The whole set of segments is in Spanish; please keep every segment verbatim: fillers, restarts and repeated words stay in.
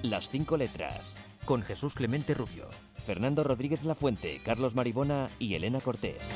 Las cinco letras, con Jesús Clemente Rubio, Fernando Rodríguez Lafuente, Carlos Maribona y Elena Cortés.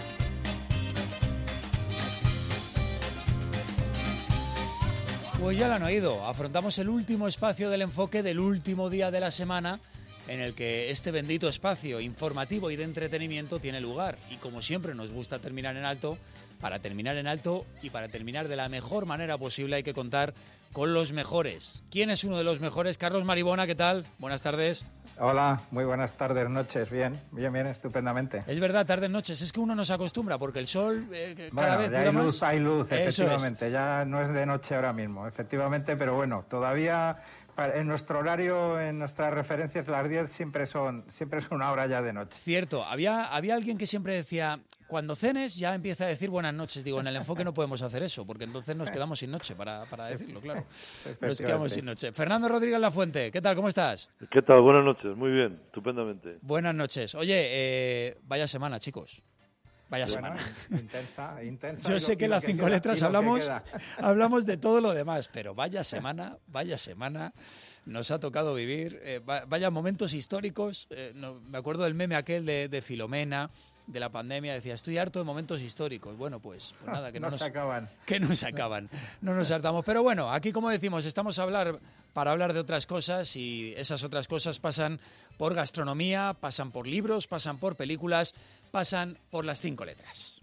Pues ya lo han oído, afrontamos el último espacio del enfoque del último día de la semana en el que este bendito espacio informativo y de entretenimiento tiene lugar. Y como siempre nos gusta terminar en alto, para terminar en alto y para terminar de la mejor manera posible hay que contar con los mejores. ¿Quién es uno de los mejores? Carlos Maribona, ¿qué tal? Buenas tardes. Hola, muy buenas tardes, noches, bien, bien, bien, estupendamente. Es verdad, tardes, noches, es que uno no se acostumbra porque el sol eh, cada bueno, vez ya dura hay luz, más. hay luz, efectivamente, es. ya no es de noche ahora mismo, efectivamente, pero bueno, todavía en nuestro horario, en nuestras referencias, las diez siempre son, siempre son una hora ya de noche. Cierto, había, había alguien que siempre decía, cuando cenes ya empieza a decir buenas noches. Digo, en el enfoque no podemos hacer eso, porque entonces nos quedamos sin noche, para, para decirlo, claro. Nos quedamos sin noche. Fernando Rodríguez Lafuente, ¿qué tal? ¿Cómo estás? ¿Qué tal? Buenas noches, muy bien, estupendamente. Buenas noches. Oye, eh, vaya semana, chicos. Vaya bueno, semana. Intensa, intensa. Yo sé lo, que en las cinco queda, letras hablamos, hablamos de todo lo demás, pero vaya semana, vaya semana nos ha tocado vivir. Eh, vaya momentos históricos. Eh, no, me acuerdo del meme aquel de, de Filomena, de la pandemia, decía, estoy harto de momentos históricos. Bueno, pues, pues nada, que no, no nos se acaban. Que no se acaban, no nos hartamos. Pero bueno, aquí como decimos, estamos a hablar para hablar de otras cosas y esas otras cosas pasan por gastronomía, pasan por libros, pasan por películas, pasan por las cinco letras.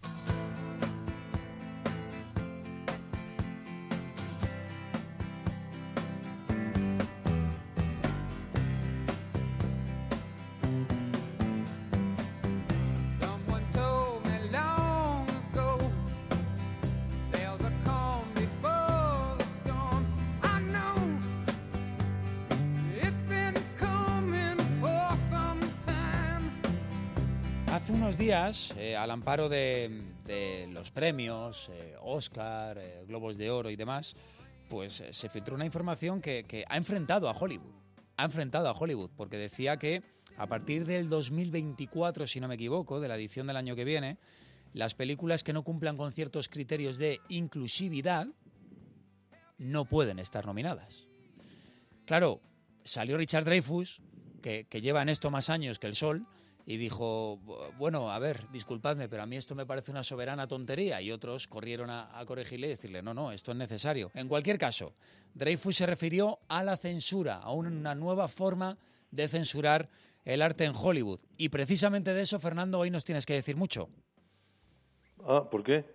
Hace unos días, eh, al amparo de, de los premios, eh, Oscar, eh, Globos de Oro y demás, pues eh, se filtró una información que, que ha enfrentado a Hollywood. Ha enfrentado a Hollywood, porque decía que a partir del dos mil veinticuatro, si no me equivoco, de la edición del año que viene, las películas que no cumplan con ciertos criterios de inclusividad no pueden estar nominadas. Claro, salió Richard Dreyfuss, que, que lleva en esto más años que el sol, y dijo, bueno, a ver, disculpadme, pero a mí esto me parece una soberana tontería. Y otros corrieron a, a corregirle y decirle, no, no, esto es necesario. En cualquier caso, Dreyfuss se refirió a la censura, a una nueva forma de censurar el arte en Hollywood. Y precisamente de eso, Fernando, hoy nos tienes que decir mucho. Ah, ¿por qué?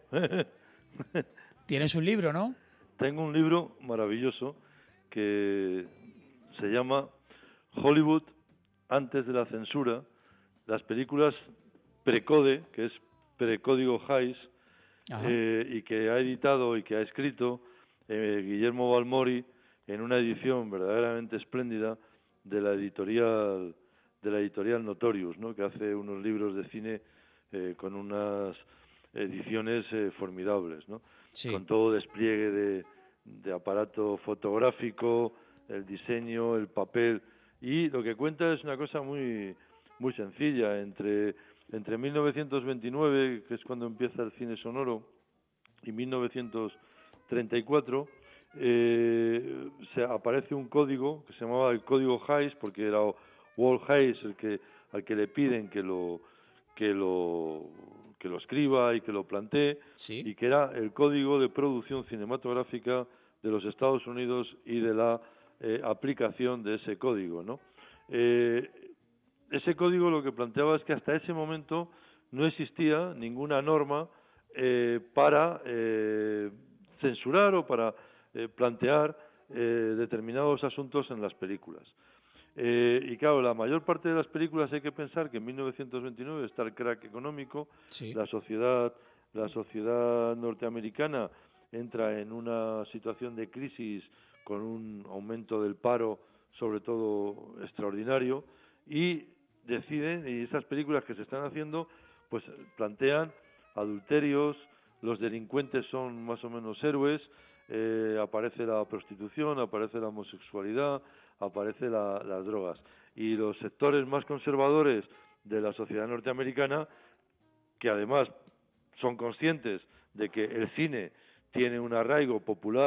Tienes un libro, ¿no? Tengo un libro maravilloso que se llama Hollywood antes de la censura. Las películas Precode, que es Precódigo Hays, eh, y que ha editado y que ha escrito eh, Guillermo Balmori en una edición verdaderamente espléndida de la editorial de la editorial Notorious, ¿no? Que hace unos libros de cine eh, con unas ediciones eh, formidables, ¿no? Sí. Con todo despliegue de, de aparato fotográfico, el diseño, el papel, y lo que cuenta es una cosa muy muy sencilla. Entre, entre mil novecientos veintinueve, que es cuando empieza el cine sonoro, y mil novecientos treinta y cuatro, eh, se aparece un código que se llamaba el Código Hays, porque era Walt Hays el que, al que le piden que lo, que lo, que lo escriba y que lo plantee, ¿sí? Y que era el Código de Producción Cinematográfica de los Estados Unidos y de la eh, aplicación de ese código, ¿no? Eh, Ese código lo que planteaba es que hasta ese momento no existía ninguna norma eh, para eh, censurar o para eh, plantear eh, determinados asuntos en las películas. Eh, y claro, la mayor parte de las películas hay que pensar que en mil novecientos veintinueve está el crack económico, sí. la sociedad, la sociedad norteamericana entra en una situación de crisis con un aumento del paro, sobre todo extraordinario, y deciden, y esas películas que se están haciendo, pues plantean adulterios, los delincuentes son más o menos héroes, eh, aparece la prostitución, aparece la homosexualidad, aparece la, las drogas. Y los sectores más conservadores de la sociedad norteamericana, que además son conscientes de que el cine tiene un arraigo popular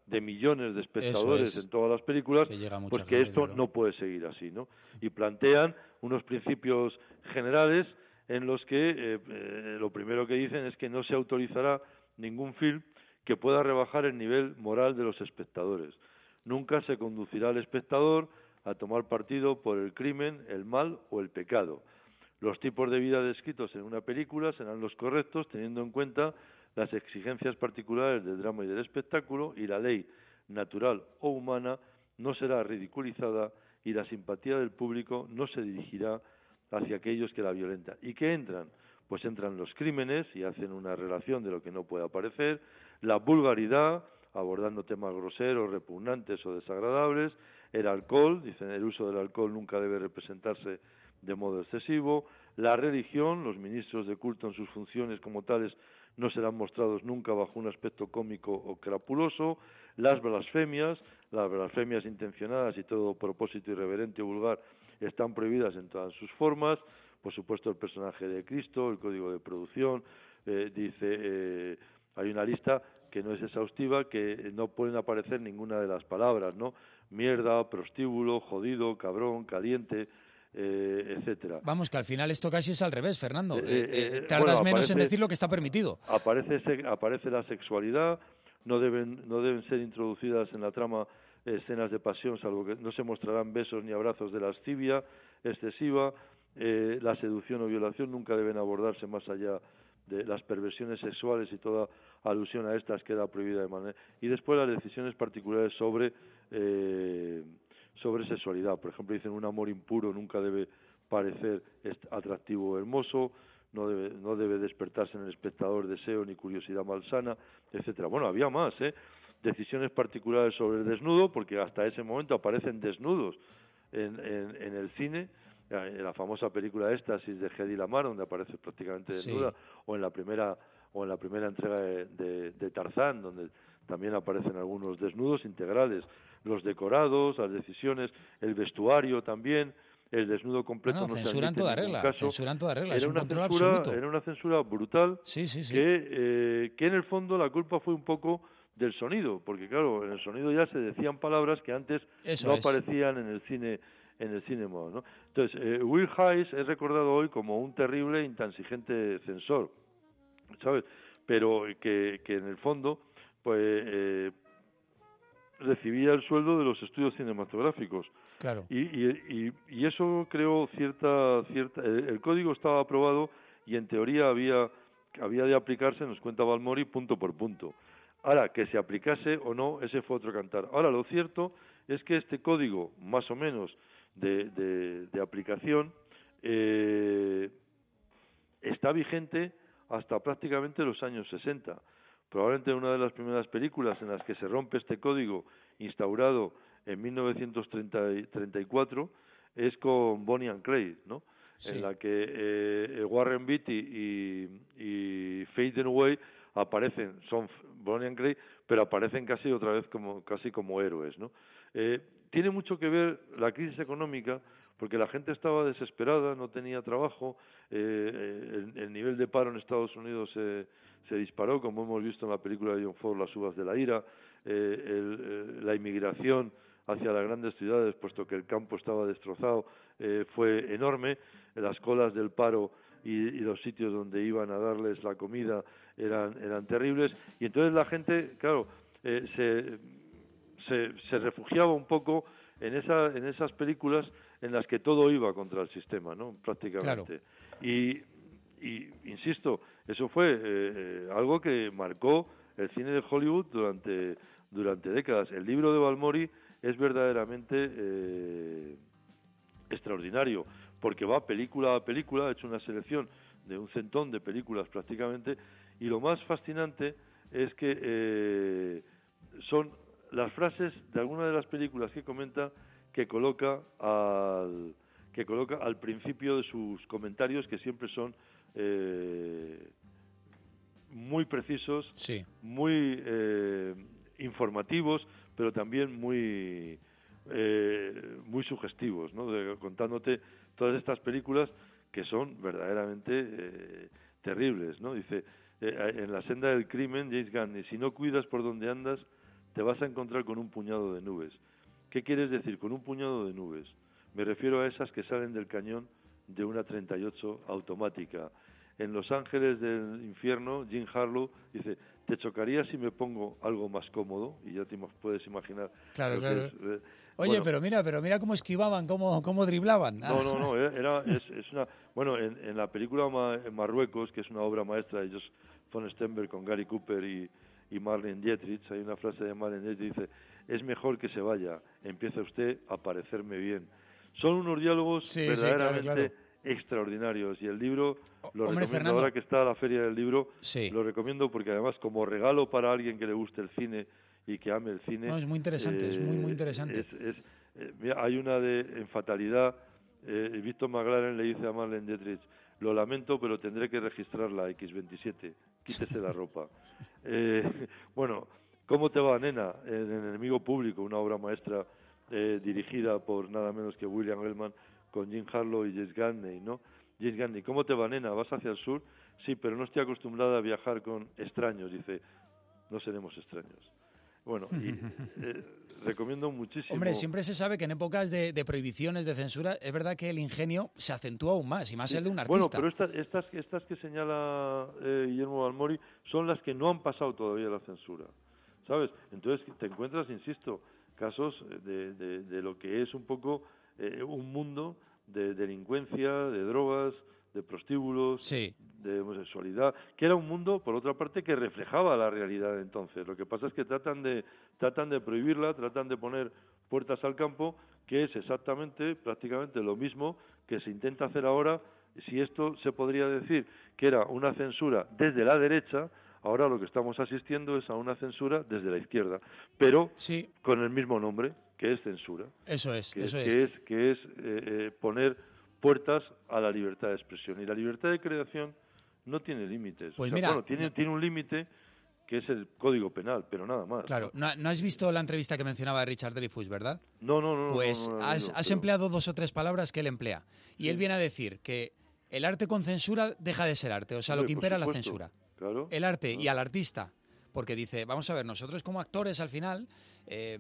de millones de espectadores es, en todas las películas, que llega mucha pues que gente, esto claro. no puede seguir así, ¿no? Y plantean unos principios generales en los que eh, eh, lo primero que dicen es que no se autorizará ningún film que pueda rebajar el nivel moral de los espectadores. Nunca se conducirá al espectador a tomar partido por el crimen, el mal o el pecado. Los tipos de vida descritos en una película serán los correctos, teniendo en cuenta las exigencias particulares del drama y del espectáculo, y la ley natural o humana no será ridiculizada y la simpatía del público no se dirigirá hacia aquellos que la violentan. ¿Y qué entran? Pues entran los crímenes y hacen una relación de lo que no puede aparecer, la vulgaridad, abordando temas groseros, repugnantes o desagradables, el alcohol, dicen el uso del alcohol nunca debe representarse de modo excesivo, la religión, los ministros de culto en sus funciones como tales no serán mostrados nunca bajo un aspecto cómico o crapuloso, las blasfemias, las blasfemias intencionadas y todo propósito irreverente o vulgar están prohibidas en todas sus formas, por supuesto el personaje de Cristo, el código de producción, eh, dice, eh, hay una lista que no es exhaustiva, que no pueden aparecer ninguna de las palabras, ¿no? Mierda, prostíbulo, jodido, cabrón, caliente, eh, etcétera. Vamos, que al final esto casi es al revés, Fernando. Eh, Eh, eh, eh, tardas bueno, menos en aparece- decir lo que está permitido. Aparece, se- aparece la sexualidad, no deben, no deben ser introducidas en la trama escenas de pasión, salvo que no se mostrarán besos ni abrazos de lascivia excesiva, eh, la seducción o violación nunca deben abordarse más allá de las perversiones sexuales y toda alusión a estas queda prohibida de manera. Y después las decisiones particulares sobre eh, sobre sexualidad. Por ejemplo, dicen un amor impuro nunca debe parecer est- atractivo o hermoso, no debe, no debe despertarse en el espectador deseo ni curiosidad malsana, etcétera. Bueno, había más, ¿eh? Decisiones particulares sobre el desnudo, porque hasta ese momento aparecen desnudos en, en, en el cine, en la famosa película Éxtasis de Hedy Lamarr, donde aparece prácticamente desnuda, sí. o en la primera o en la primera entrega de, de, de Tarzán, donde también aparecen algunos desnudos integrales, los decorados, las decisiones, el vestuario también. El desnudo completo no, no, no se censuran admite toda en ningún regla, caso. censuran toda regla, Era es un una control censura, absoluto. era una censura brutal, sí, sí, sí. Que, eh, que en el fondo la culpa fue un poco del sonido, porque claro, en el sonido ya se decían palabras que antes Eso no es. aparecían en el cine en el cine modo, ¿no? Entonces, eh, Will Hayes es recordado hoy como un terrible e intransigente censor, ¿sabes? Pero que, que en el fondo, pues, eh, recibía el sueldo de los estudios cinematográficos. Claro. Y, y, y, y eso creó cierta... cierta el, el código estaba aprobado y en teoría había, había de aplicarse, nos cuenta Balmori, punto por punto. Ahora, que se aplicase o no, ese fue otro cantar. Ahora, lo cierto es que este código, más o menos, de, de, de aplicación, eh, está vigente hasta prácticamente los años sesenta. Probablemente una de las primeras películas en las que se rompe este código instaurado en mil novecientos treinta y cuatro es con Bonnie and Clyde, ¿no? Sí. En la que eh, Warren Beatty y, y Faye Dunaway aparecen, son Bonnie and Clyde, pero aparecen casi otra vez como casi como héroes, ¿no? Eh, tiene mucho que ver la crisis económica, porque la gente estaba desesperada, no tenía trabajo, eh, el, el nivel de paro en Estados Unidos se, se disparó, como hemos visto en la película de John Ford, Las uvas de la ira, eh, el, eh, la inmigración hacia las grandes ciudades, puesto que el campo estaba destrozado, eh, fue enorme, las colas del paro y, y los sitios donde iban a darles la comida eran, eran terribles, y entonces la gente, claro, eh, se, se, se refugiaba un poco en, esa, en esas películas en las que todo iba contra el sistema, ¿no? Prácticamente. Claro. Y, y, insisto, eso fue eh, algo que marcó el cine de Hollywood durante, durante décadas. El libro de Balmori es verdaderamente eh, extraordinario, porque va película a película, ha hecho una selección de un centón de películas prácticamente, y lo más fascinante es que eh, son las frases de algunas de las películas que comenta que coloca al que coloca al principio de sus comentarios, que siempre son eh, muy precisos, sí. muy eh, informativos, pero también muy eh, muy sugestivos, ¿no? De, contándote todas estas películas que son verdaderamente eh, terribles, ¿no? Dice, eh, en la senda del crimen, James Gunn, si no cuidas por donde andas, te vas a encontrar con un puñado de nubes. ¿Qué quieres decir con un puñado de nubes? Me refiero a esas que salen del cañón de una treinta y ocho automática. En Los Ángeles del Infierno, Jim Harlow dice, ¿te chocaría si me pongo algo más cómodo? Y ya te puedes imaginar. Claro, claro. Es, eh, Oye, bueno, pero mira, pero mira cómo esquivaban, cómo, cómo driblaban. No, no, no, era, es, es una... Bueno, en, en la película Ma, en Marruecos, que es una obra maestra de Jos von Stenberg con Gary Cooper y, y Marlene Dietrich, hay una frase de Marlene Dietrich, dice, es mejor que se vaya, empieza usted a parecerme bien. Son unos diálogos sí, verdaderamente sí, claro, claro. extraordinarios, y el libro lo Hombre, recomiendo, Fernando, ahora que está la Feria del Libro, sí. lo recomiendo porque además como regalo para alguien que le guste el cine y que ame el cine... No, es muy interesante, eh, es muy, muy interesante. Es, es, eh, mira, hay una de en Fatalidad, eh, Víctor McLaren le dice a Marlene Dietrich, lo lamento, pero tendré que registrar la equis veintisiete, quítese la ropa. Eh, bueno, ¿cómo te va, nena? El enemigo público, una obra maestra eh, dirigida por nada menos que William Gellman, con Jim Harlow y James Gagney, ¿no? James Gagney, ¿cómo te va, nena? ¿Vas hacia el sur? Sí, pero no estoy acostumbrada a viajar con extraños. Dice, no seremos extraños. Bueno, y, eh, recomiendo muchísimo... Hombre, siempre se sabe que en épocas de, de prohibiciones, de censura, es verdad que el ingenio se acentúa aún más, y más sí. el de un artista. Bueno, pero estas, estas, estas que señala eh, Guillermo Balmori son las que no han pasado todavía la censura, ¿sabes? Entonces te encuentras, insisto, casos de, de, de lo que es un poco eh, un mundo de delincuencia, de drogas, de prostíbulos, sí. de homosexualidad, que era un mundo, por otra parte, que reflejaba la realidad de entonces. Lo que pasa es que tratan de tratan de prohibirla, tratan de poner puertas al campo, que es exactamente, prácticamente lo mismo que se intenta hacer ahora. Si esto se podría decir que era una censura desde la derecha, ahora lo que estamos asistiendo es a una censura desde la izquierda, pero sí. con el mismo nombre, que es censura. Eso es, que, eso que es. es. Que es eh, eh, poner puertas a la libertad de expresión. Y la libertad de creación no tiene límites. Pues o sea, mira, bueno, tiene, no. tiene un límite que es el Código Penal, pero nada más. Claro, no, no has visto la entrevista que mencionaba de Richard Dreyfuss, ¿verdad? No, no, no. Pues no, no, no, has, no, has pero... empleado dos o tres palabras que él emplea. Y sí. él viene a decir que el arte con censura deja de ser arte, o sea, Hombre, lo que impera es la censura. Claro. El arte ¿no? y al artista, porque dice, vamos a ver, nosotros como actores al final, eh,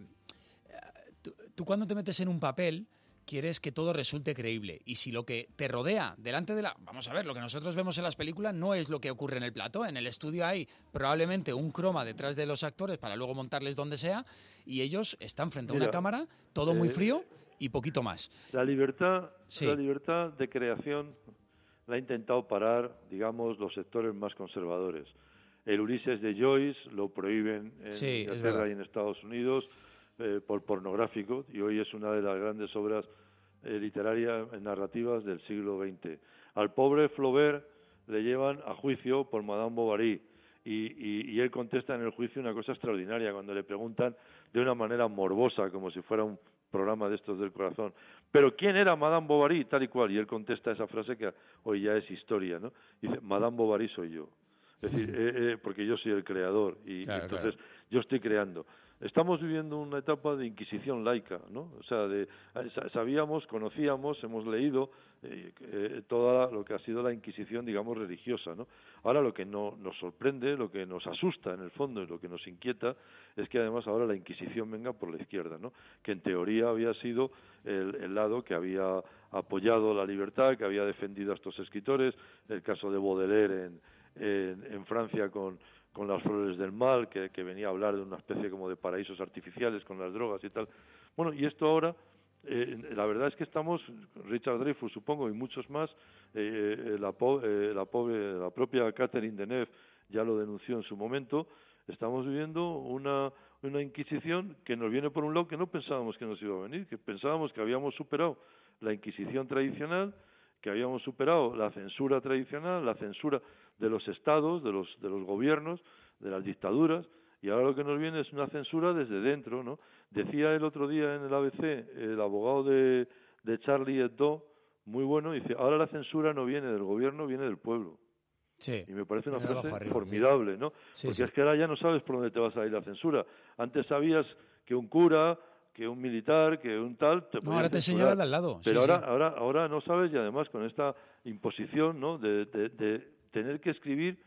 tú, tú cuando te metes en un papel... quieres que todo resulte creíble. Y si lo que te rodea delante de la... Vamos a ver, lo que nosotros vemos en las películas no es lo que ocurre en el plató. En el estudio hay probablemente un croma detrás de los actores para luego montarles donde sea y ellos están frente a una Mira, cámara, todo eh, muy frío y poquito más. La libertad, sí. la libertad de creación la ha intentado parar, digamos, los sectores más conservadores. El Ulises de Joyce lo prohíben en sí, Inglaterra y en Estados Unidos, Eh, por pornográfico, y hoy es una de las grandes obras eh, literarias narrativas del siglo veinte. Al pobre Flaubert le llevan a juicio por Madame Bovary y, y, y él contesta en el juicio una cosa extraordinaria cuando le preguntan de una manera morbosa, como si fuera un programa de estos del corazón, pero ¿quién era Madame Bovary? Tal y cual, y él contesta esa frase que hoy ya es historia, ¿no? Dice, Madame Bovary soy yo. Es decir, eh, eh, porque yo soy el creador y, claro, y entonces claro. yo estoy creando. Estamos viviendo una etapa de inquisición laica, ¿no? O sea, de, sabíamos, conocíamos, hemos leído eh, eh, toda lo que ha sido la inquisición, digamos, religiosa, ¿no? Ahora lo que no, nos sorprende, lo que nos asusta en el fondo y lo que nos inquieta es que además ahora la inquisición venga por la izquierda, ¿no? Que en teoría había sido el, el lado que había apoyado la libertad, que había defendido a estos escritores, el caso de Baudelaire en, en, en Francia con... con las flores del mal, que, que venía a hablar de una especie como de paraísos artificiales con las drogas y tal. Bueno, y esto ahora, eh, la verdad es que estamos, Richard Dreyfuss supongo, y muchos más, eh, la, po eh, la, pobre, la propia Catherine Deneuve ya lo denunció en su momento, estamos viviendo una, una inquisición que nos viene por un lado que no pensábamos que nos iba a venir, que pensábamos que habíamos superado la inquisición tradicional, que habíamos superado la censura tradicional, la censura de los estados, de los de los gobiernos, de las dictaduras, y ahora lo que nos viene es una censura desde dentro, ¿no? Decía el otro día en el A B C el abogado de, de Charlie Hebdo, muy bueno, dice, ahora la censura no viene del gobierno, viene del pueblo. Sí, y me parece una frase arriba, formidable, ¿no? Sí, Porque sí. es que ahora ya no sabes por dónde te vas a ir la censura. Antes sabías que un cura, que un militar, que un tal... Te no, ahora te señalan al lado. Pero sí, ahora, sí. ahora, ahora no sabes, y además con esta imposición, ¿no?, de, de, de tener que escribir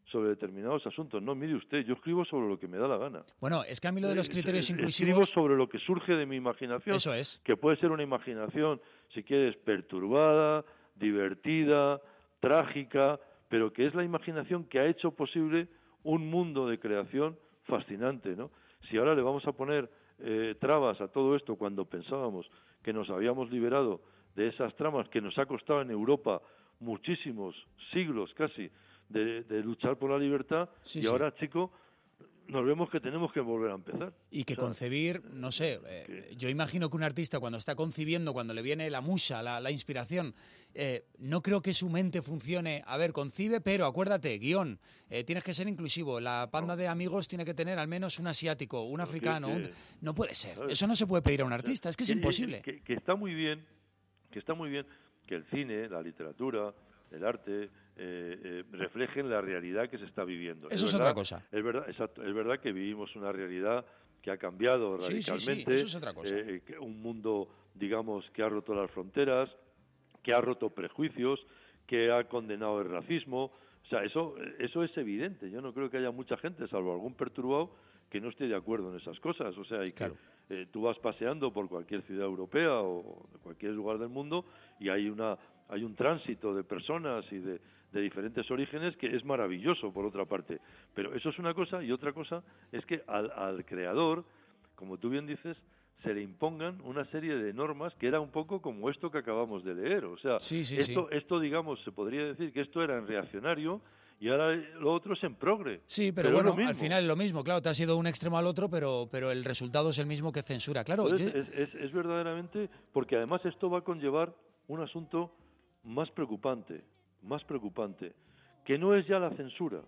sobre determinados asuntos. No, mire usted, yo escribo sobre lo que me da la gana. Bueno, es que a mí lo de los criterios eh, inclusivos... Escribo sobre lo que surge de mi imaginación. Eso es. Que puede ser una imaginación, si quieres, perturbada, divertida, trágica, pero que es la imaginación que ha hecho posible un mundo de creación fascinante, ¿no? Si ahora le vamos a poner eh, trabas a todo esto cuando pensábamos que nos habíamos liberado de esas tramas que nos ha costado en Europa muchísimos siglos casi de, de luchar por la libertad, sí, y sí. ahora, chico, nos vemos que tenemos que volver a empezar. Y que o sea, concebir, no sé, eh, yo imagino que un artista cuando está concibiendo, cuando le viene la musa, la, la inspiración, eh, no creo que su mente funcione, a ver, concibe, pero acuérdate, guión, eh, tienes que ser inclusivo, la banda no. de amigos tiene que tener al menos un asiático, un africano, que, que, un... no puede ser, ¿sabes? Eso no se puede pedir a un artista, es que es que, imposible. Que, que está muy bien, que está muy bien que el cine, la literatura, el arte, eh, eh, reflejen la realidad que se está viviendo. Eso es, es verdad, otra cosa. Es verdad, exacto, es verdad que vivimos una realidad que ha cambiado radicalmente. Sí, sí, sí, eso es otra cosa. Eh, que un mundo, digamos, que ha roto las fronteras, que ha roto prejuicios, que ha condenado el racismo. O sea, eso, eso es evidente. Yo no creo que haya mucha gente, salvo algún perturbado, que no esté de acuerdo en esas cosas. O sea, y que claro. eh, tú vas paseando por cualquier ciudad europea o de cualquier lugar del mundo y hay una hay un tránsito de personas y de, de diferentes orígenes que es maravilloso, por otra parte. Pero eso es una cosa, y otra cosa es que al, al creador, como tú bien dices, se le impongan una serie de normas que era un poco como esto que acabamos de leer. O sea, sí, sí, esto, sí. esto, digamos, se podría decir que esto era en reaccionario y ahora lo otro es en progre. Sí, pero, pero bueno, al final es lo mismo. Claro, te has ido de un extremo al otro, pero, pero el resultado es el mismo que censura. Claro, Entonces, yo... es, es, es verdaderamente, porque además esto va a conllevar un asunto más preocupante, más preocupante, que no es ya la censura,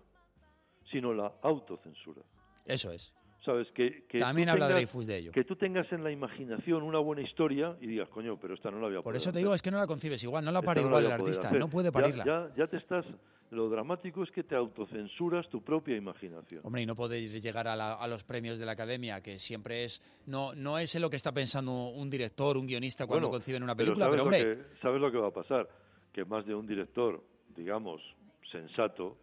sino la autocensura. Eso es. ¿Sabes? Que, que También habla Dreyfus de ello. Que tú tengas en la imaginación una buena historia y digas, coño, pero esta no la voy a poder Por eso te hacer. digo, es que no la concibes igual, no la para esta igual no el artista, hacer. no puede parirla. Ya, ya, ya te estás... Lo dramático es que te autocensuras tu propia imaginación. Hombre, y no podéis llegar a, la, a los premios de la Academia, que siempre es... No, no es en lo que está pensando un director, un guionista cuando bueno, conciben una película, pero, pero ¿sabes hombre... Lo que, ¿sabes lo que va a pasar? Que más de un director, digamos, sensato,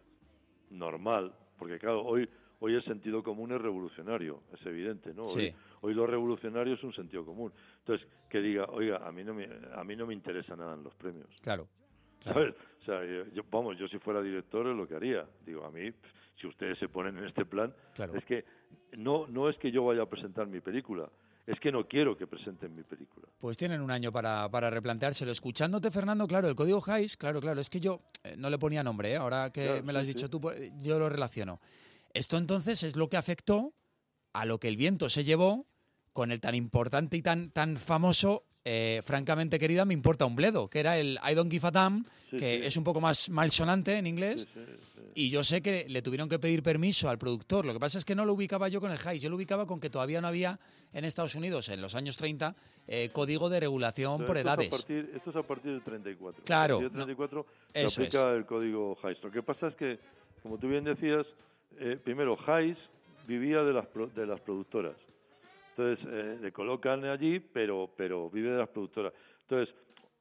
normal, porque claro, hoy hoy el sentido común es revolucionario, es evidente, ¿no? Sí. Hoy, hoy lo revolucionario es un sentido común. Entonces, que diga, oiga, a mí no me, a mí no me interesa nada en los premios. Claro. claro. ¿Sabes? O sea, yo, vamos, yo si fuera director es lo que haría. Digo, a mí, si ustedes se ponen en este plan, claro. es que no, no es que yo vaya a presentar mi película, es que no quiero que presenten mi película. Pues tienen un año para, para replanteárselo. Escuchándote, Fernando, claro, el código Hays, claro, claro, es que yo eh, no le ponía nombre, ¿eh? Ahora que claro, me lo has sí, dicho sí. tú, pues, yo lo relaciono. Esto entonces es lo que afectó a lo que el viento se llevó con el tan importante y tan, tan famoso eh, Francamente Querida, me importa un bledo, que era el I don't give a damn, Sí, que sí. es un poco más malsonante en inglés. Sí, sí, sí. Y yo sé que le tuvieron que pedir permiso al productor. Lo que pasa es que no lo ubicaba yo con el Hays. Yo lo ubicaba con que todavía no había en Estados Unidos, en los años treinta, eh, código de regulación Pero por esto edades. Es a partir, esto es a partir del treinta y cuatro. Claro, A partir del treinta y cuatro no, se eso aplica es. el código Hays. Lo que pasa es que, como tú bien decías, eh, primero, Hays vivía de las, pro- de las productoras. Entonces, eh, le colocan allí, pero, pero vive de las productoras. Entonces,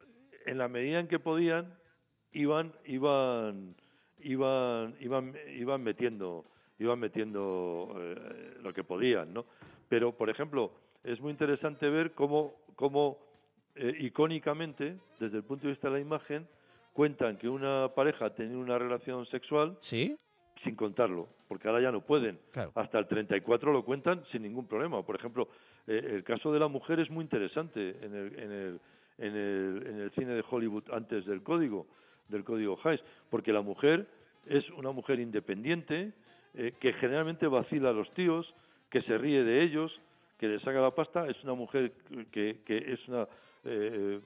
en la medida en que podían, iban, iban, iban, iban, iban metiendo, iban metiendo eh, lo que podían, ¿no? Pero, por ejemplo, es muy interesante ver cómo, cómo eh, icónicamente, desde el punto de vista de la imagen, cuentan que una pareja ha tenido una relación sexual ¿Sí? sin contarlo, porque ahora ya no pueden. Claro. Hasta el treinta y cuatro lo cuentan sin ningún problema. Por ejemplo, eh, el caso de la mujer es muy interesante en el, en el, en el, en el cine de Hollywood antes del código, del código Hays, porque la mujer es una mujer independiente, eh, que generalmente vacila a los tíos, que se ríe de ellos, que les saca la pasta, es una mujer que, que es una... Eh,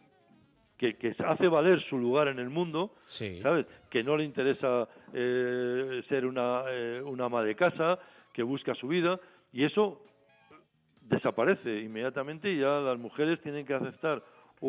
que, que hace valer su lugar en el mundo, Sí. ¿sabes? Que no le interesa eh, ser una, eh, una ama de casa, que busca su vida, y eso desaparece inmediatamente y ya las mujeres tienen que aceptar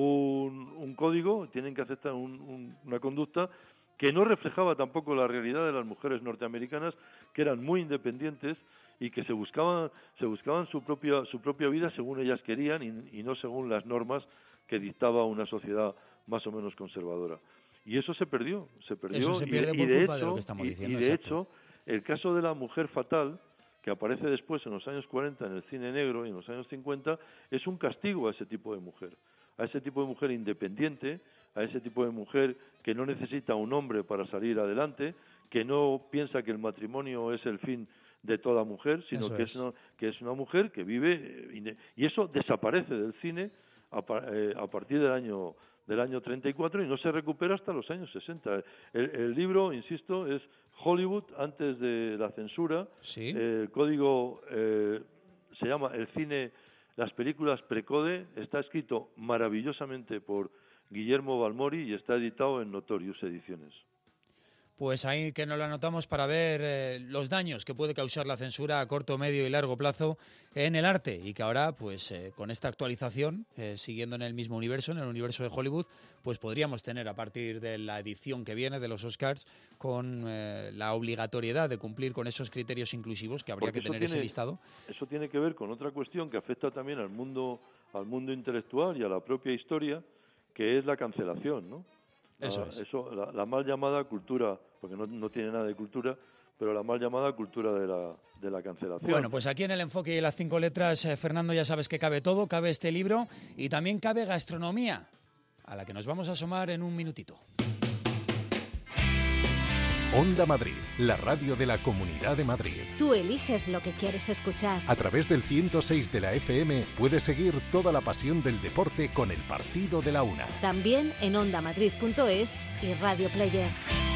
un, un código, tienen que aceptar un, un, una conducta que no reflejaba tampoco la realidad de las mujeres norteamericanas, que eran muy independientes y que se buscaban se buscaban su propia su propia vida según ellas querían y, y no según las normas que dictaba una sociedad más o menos conservadora. Y eso se perdió, se perdió. Eso se pierde y, por y de culpa hecho, de lo que estamos y, diciendo. y de exacto. hecho, el caso de la mujer fatal, que aparece después en los años cuarenta en el cine negro y en los años cincuenta, es un castigo a ese tipo de mujer, a ese tipo de mujer independiente, a ese tipo de mujer que no necesita un hombre para salir adelante, que no piensa que el matrimonio es el fin de toda mujer, sino Eso que es. es, una, que es una mujer que vive, eh, y eso desaparece del cine a, eh, a partir del año del año treinta y cuatro y no se recupera hasta los años sesenta. El, el libro, insisto, es Hollywood antes de la censura. ¿Sí? Eh, el código eh, se llama El cine, las películas precode, está escrito maravillosamente por Guillermo Balmori y está editado en Notorious Ediciones. Pues ahí que nos lo anotamos para ver eh, los daños que puede causar la censura a corto, medio y largo plazo en el arte, y que ahora, pues eh, con esta actualización, eh, siguiendo en el mismo universo, en el universo de Hollywood, pues podríamos tener a partir de la edición que viene de los Oscars con eh, la obligatoriedad de cumplir con esos criterios inclusivos que habría Porque que tener tiene, ese listado. Eso tiene que ver con otra cuestión que afecta también al mundo, al mundo intelectual y a la propia historia, que es la cancelación, ¿no? Eso la, es. Eso, la, la mal llamada cultura, porque no, no tiene nada de cultura, pero la mal llamada cultura de la, de la cancelación. Bueno, pues aquí en El Enfoque y las cinco letras, eh, Fernando, ya sabes que cabe todo, cabe este libro y también cabe gastronomía, a la que nos vamos a asomar en un minutito. Onda Madrid, la radio de la Comunidad de Madrid. Tú eliges lo que quieres escuchar. A través del ciento seis de la F M puedes seguir toda la pasión del deporte con el partido de la una. También en ondamadrid punto es y Radio Player.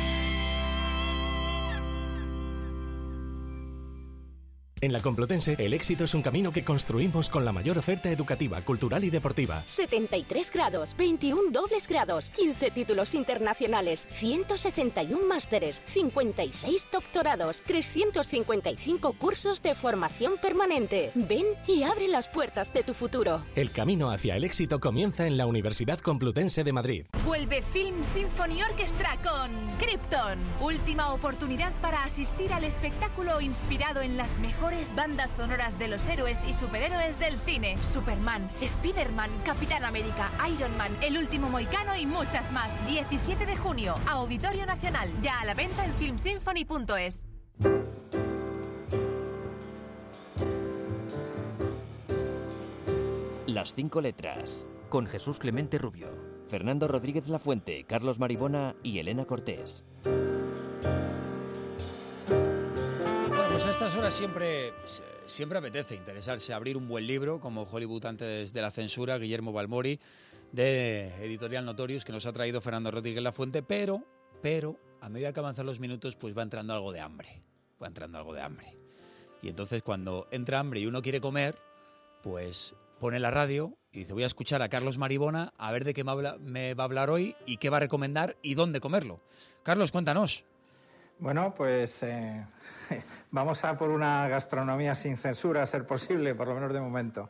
En la Complutense, el éxito es un camino que construimos con la mayor oferta educativa, cultural y deportiva. setenta y tres grados, veintiún dobles grados, quince títulos internacionales, ciento sesenta y uno másteres, cincuenta y seis doctorados, trescientos cincuenta y cinco cursos de formación permanente. Ven y abre las puertas de tu futuro. El camino hacia el éxito comienza en la Universidad Complutense de Madrid. Vuelve Film Symphony Orchestra con Krypton. Última oportunidad para asistir al espectáculo inspirado en las mejores bandas sonoras de los héroes y superhéroes del cine. Superman, Spiderman, Capitán América, Iron Man, El Último Mohicano y muchas más. diecisiete de junio, Auditorio Nacional. Ya a la venta en film symphony punto es. Las cinco letras, con Jesús Clemente Rubio, Fernando Rodríguez Lafuente, Carlos Maribona y Elena Cortés. Pues a estas horas siempre, siempre apetece interesarse, abrir un buen libro como Hollywood antes de la censura, Guillermo Balmori, de Editorial Notorious, que nos ha traído Fernando Rodríguez Lafuente, pero, pero a medida que avanzan los minutos, pues va entrando algo de hambre, va entrando algo de hambre. Y entonces cuando entra hambre y uno quiere comer, pues pone la radio y dice, voy a escuchar a Carlos Maribona a ver de qué me, habla, me va a hablar hoy y qué va a recomendar y dónde comerlo. Carlos, cuéntanos. Bueno, pues eh, vamos a por una gastronomía sin censura, a ser posible, por lo menos de momento.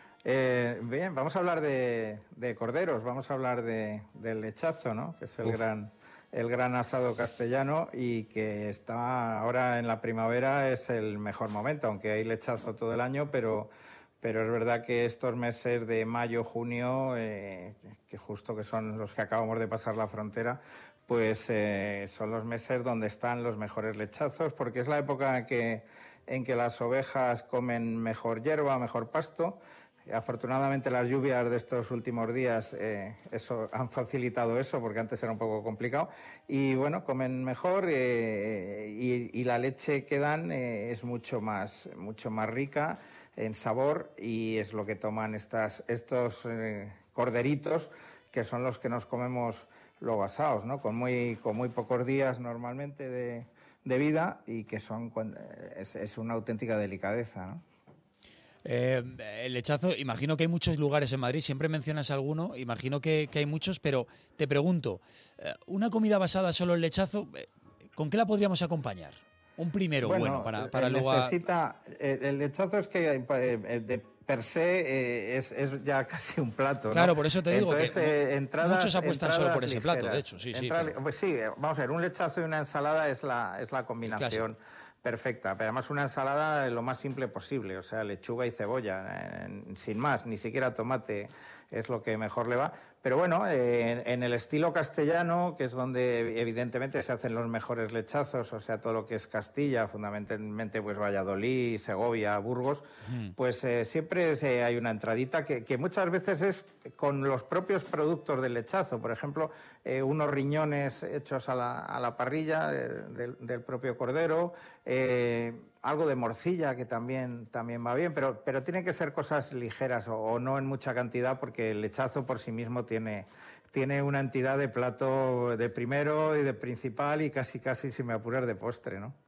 Eh, bien, vamos a hablar de, de corderos, vamos a hablar de, del lechazo, ¿no? Que es el gran, el gran asado castellano y que está ahora en la primavera, es el mejor momento, aunque hay lechazo todo el año, pero, pero es verdad que estos meses de mayo, junio, eh, que justo que son los que acabamos de pasar la frontera, pues eh, son los meses donde están los mejores lechazos, porque es la época en que, en que las ovejas comen mejor hierba, mejor pasto. Afortunadamente las lluvias de estos últimos días eh, eso, han facilitado eso, porque antes era un poco complicado. Y bueno, comen mejor eh, y, y la leche que dan eh, es mucho más, mucho más rica en sabor y es lo que toman estas, estos eh, corderitos, que son los que nos comemos luego asados, ¿no? Con muy, con muy pocos días normalmente de, de vida y que son es, es una auténtica delicadeza, ¿no? Eh, el lechazo, imagino que hay muchos lugares en Madrid, siempre mencionas alguno, imagino que, que hay muchos, pero te pregunto, una comida basada solo en lechazo, ¿con qué la podríamos acompañar? Un primero bueno, bueno para, para luego... Necesita, el lechazo es que eh, de per se eh, es, es ya casi un plato, ¿no? Claro, por eso te digo Entonces, que eh, entradas, muchos apuestan solo por ese ligeras. plato, de hecho, sí, Entrar, sí. Pero... Pues sí, vamos a ver, un lechazo y una ensalada es la, es la combinación perfecta, pero además una ensalada lo más simple posible, o sea, lechuga y cebolla, eh, sin más, ni siquiera tomate, es lo que mejor le va. Pero bueno, eh, en, en el estilo castellano, que es donde evidentemente se hacen los mejores lechazos, o sea, todo lo que es Castilla, fundamentalmente pues Valladolid, Segovia, Burgos, mm. pues eh, siempre se, hay una entradita que, que muchas veces es con los propios productos del lechazo. Por ejemplo, eh, unos riñones hechos a la, a la parrilla eh, del, del propio cordero, eh, algo de morcilla que también, también va bien, pero, pero tienen que ser cosas ligeras o, o no en mucha cantidad, porque el lechazo por sí mismo tiene, tiene una entidad de plato de primero y de principal y casi, casi, si me apuras, de postre, ¿no?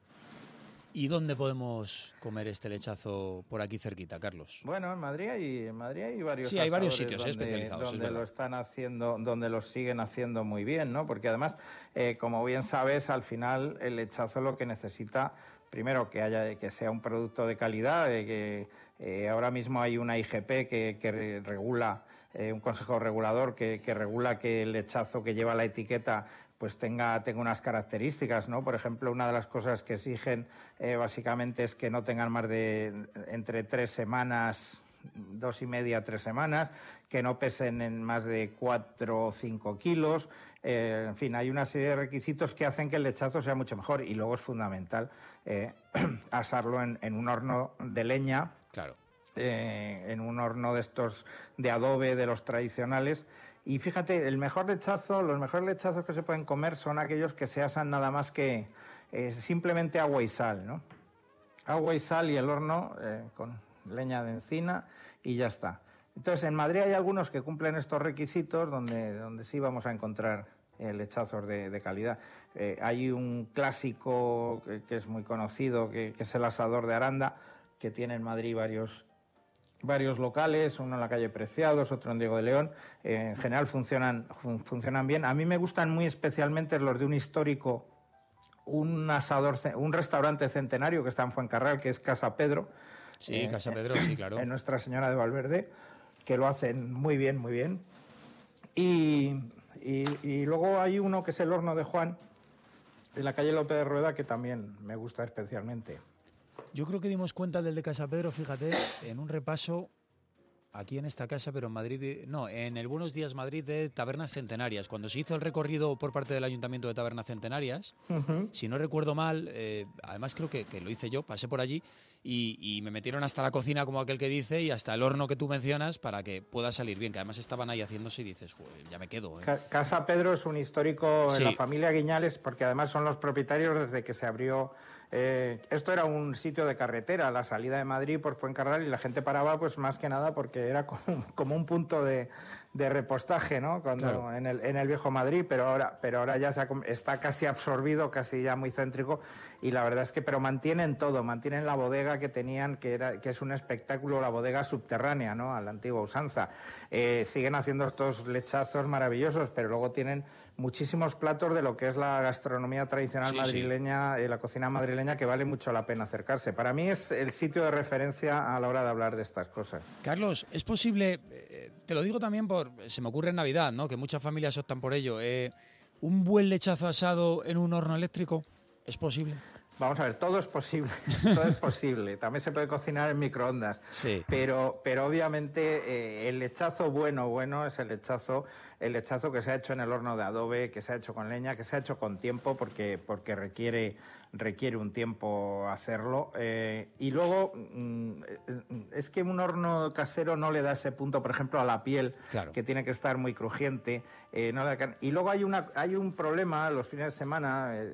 ¿Y dónde podemos comer este lechazo por aquí cerquita, Carlos? Bueno, en Madrid hay, en Madrid hay varios Sí, hay varios asadores sitios donde, especializados, donde es lo están haciendo, donde lo siguen haciendo muy bien, ¿no? Porque además, eh, como bien sabes, al final el lechazo lo que necesita, primero, que haya, que sea un producto de calidad, eh, que eh, ahora mismo hay una I G P que, que regula, eh, un consejo regulador que, que regula que el lechazo que lleva la etiqueta pues tenga, tenga unas características, ¿no? Por ejemplo, una de las cosas que exigen eh, básicamente es que no tengan más de entre tres semanas, dos y media, tres semanas, que no pesen en más de cuatro o cinco kilos. Eh, en fin, hay una serie de requisitos que hacen que el lechazo sea mucho mejor, y luego es fundamental eh, asarlo en, en un horno de leña. Claro. Eh, en un horno de estos de adobe, de los tradicionales. Y fíjate, el mejor lechazo, los mejores lechazos que se pueden comer son aquellos que se asan nada más que eh, simplemente agua y sal, ¿no? Agua y sal y el horno eh, con leña de encina y ya está. Entonces, en Madrid hay algunos que cumplen estos requisitos donde, donde sí vamos a encontrar eh, lechazos de, de calidad. Eh, hay un clásico que, que es muy conocido, que, que es el asador de Aranda, que tiene en Madrid varios... varios locales, uno en la calle Preciados, otro en Diego de León. Eh, en general funcionan, fun, funcionan bien. A mí me gustan muy especialmente los de un histórico, un asador, un restaurante centenario que está en Fuencarral, que es Casa Pedro. Sí, eh, Casa Pedro, sí, claro. En Nuestra Señora de Valverde, que lo hacen muy bien, muy bien. Y, y, y luego hay uno que es el Horno de Juan, en la calle López de Rueda, que también me gusta especialmente. Yo creo que dimos cuenta del de Casa Pedro, fíjate, en un repaso aquí en esta casa, pero en Madrid, no, en el Buenos Días Madrid de Tabernas Centenarias. Cuando se hizo el recorrido por parte del Ayuntamiento de Tabernas Centenarias, uh-huh. si no recuerdo mal, eh, además creo que, que lo hice yo, pasé por allí y, y me metieron hasta la cocina, como aquel que dice, y hasta el horno que tú mencionas para que pueda salir bien, que además estaban ahí haciéndose y dices, ya me quedo. ¿eh? Casa Pedro es un histórico sí. en la familia Guiñales, porque además son los propietarios desde que se abrió. Eh, esto era un sitio de carretera, la salida de Madrid por Fuencarral, y la gente paraba pues más que nada porque era como, como un punto de, de repostaje, ¿no? Cuando claro. en el en el viejo Madrid, pero ahora pero ahora ya se ha, está casi absorbido, casi ya muy céntrico, y la verdad es que pero mantienen todo, mantienen la bodega que tenían, que era que es un espectáculo, la bodega subterránea, ¿no? A la antigua usanza. Eh, siguen haciendo estos lechazos maravillosos, pero luego tienen muchísimos platos de lo que es la gastronomía tradicional sí, madrileña, sí. Eh, la cocina madrileña, que vale mucho la pena acercarse. Para mí es el sitio de referencia a la hora de hablar de estas cosas. Carlos, es posible, eh, te lo digo también por, se me ocurre en Navidad, ¿no? Que muchas familias optan por ello. Eh, ¿Un buen lechazo asado en un horno eléctrico es posible? Vamos a ver, todo es posible, todo es posible. También se puede cocinar en microondas. Sí. Pero, pero obviamente eh, el lechazo bueno, bueno es el lechazo, el lechazo que se ha hecho en el horno de adobe, que se ha hecho con leña, que se ha hecho con tiempo, porque, porque requiere, requiere un tiempo hacerlo. Eh, y luego, mm, es que un horno casero no le da ese punto, por ejemplo, a la piel, claro. que tiene que estar muy crujiente. Eh, no le... Y luego hay, una, hay un problema los fines de semana. Eh,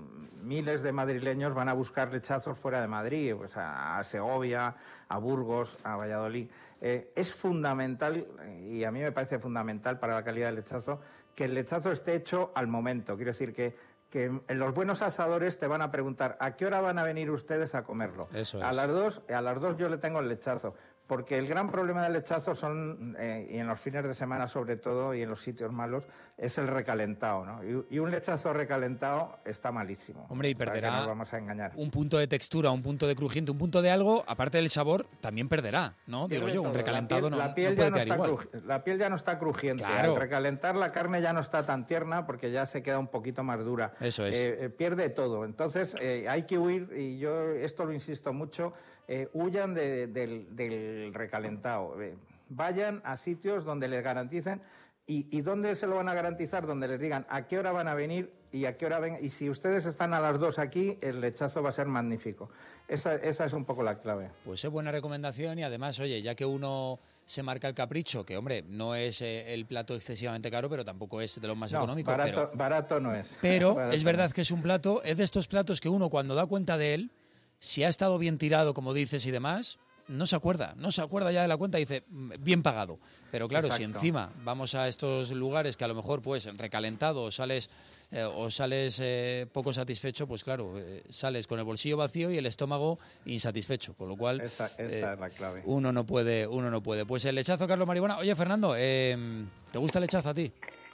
miles de madrileños van a buscar lechazos fuera de Madrid, pues a, a Segovia, a Burgos, a Valladolid. Eh, es fundamental, y a mí me parece fundamental para la calidad del lechazo, que el lechazo esté hecho al momento. Quiero decir que, que en los buenos asadores te van a preguntar ¿a qué hora van a venir ustedes a comerlo? Eso es. A las dos, a las dos yo le tengo el lechazo. Porque el gran problema del lechazo son, eh, y en los fines de semana sobre todo, y en los sitios malos, es el recalentado, ¿no? Y, y un lechazo recalentado está malísimo. Hombre, y perderá no nos vamos a engañar. Un punto de textura, un punto de crujiente, un punto de algo, aparte del sabor, también perderá, ¿no? Digo yo, un recalentado no, la piel no puede ya no quedar está igual. Cruj- la piel ya no está crujiente. Claro. Al recalentar la carne ya no está tan tierna porque ya se queda un poquito más dura. Eso es. Eh, eh, pierde todo. Entonces eh, hay que huir, y yo esto lo insisto mucho, eh, huyan de, del, del recalentado. Eh, vayan a sitios donde les garanticen. ¿Y, ¿Y dónde se lo van a garantizar? Donde les digan a qué hora van a venir y a qué hora ven. Y si ustedes están a las dos aquí, el lechazo va a ser magnífico. Esa, esa es un poco la clave. Pues es buena recomendación y además, oye, ya que uno se marca el capricho, que hombre, no es eh, el plato excesivamente caro, pero tampoco es de los más no, económicos. Barato, pero, barato no es. Pero barato es verdad no. que es un plato, es de estos platos que uno cuando da cuenta de él, si ha estado bien tirado, como dices, y demás, no se acuerda, no se acuerda ya de la cuenta y dice, bien pagado. Pero claro, Exacto. si encima vamos a estos lugares que a lo mejor pues recalentado o sales, eh, o sales eh, poco satisfecho, pues claro, eh, sales con el bolsillo vacío y el estómago insatisfecho, con lo cual esa, esa eh, es la clave. Uno no puede, uno no puede. Pues el lechazo, Carlos Maribona. Oye, Fernando, eh, ¿te gusta el lechazo a ti?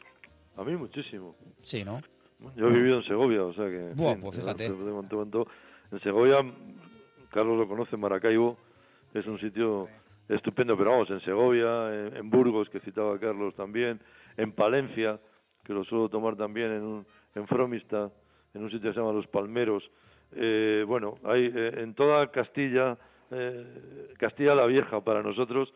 A mí muchísimo. Sí, ¿no? Yo he vivido en Segovia, o sea que... Buah, sí, pues fíjate. Te, te, te, te, te, en Segovia, Carlos lo conoce, Maracaibo, es un sitio sí. estupendo, pero vamos, en Segovia, en, en Burgos, que citaba Carlos también, en Palencia, que lo suelo tomar también, en, un, en Fromista, en un sitio que se llama Los Palmeros. Eh, bueno, hay eh, en toda Castilla, eh, Castilla la Vieja para nosotros,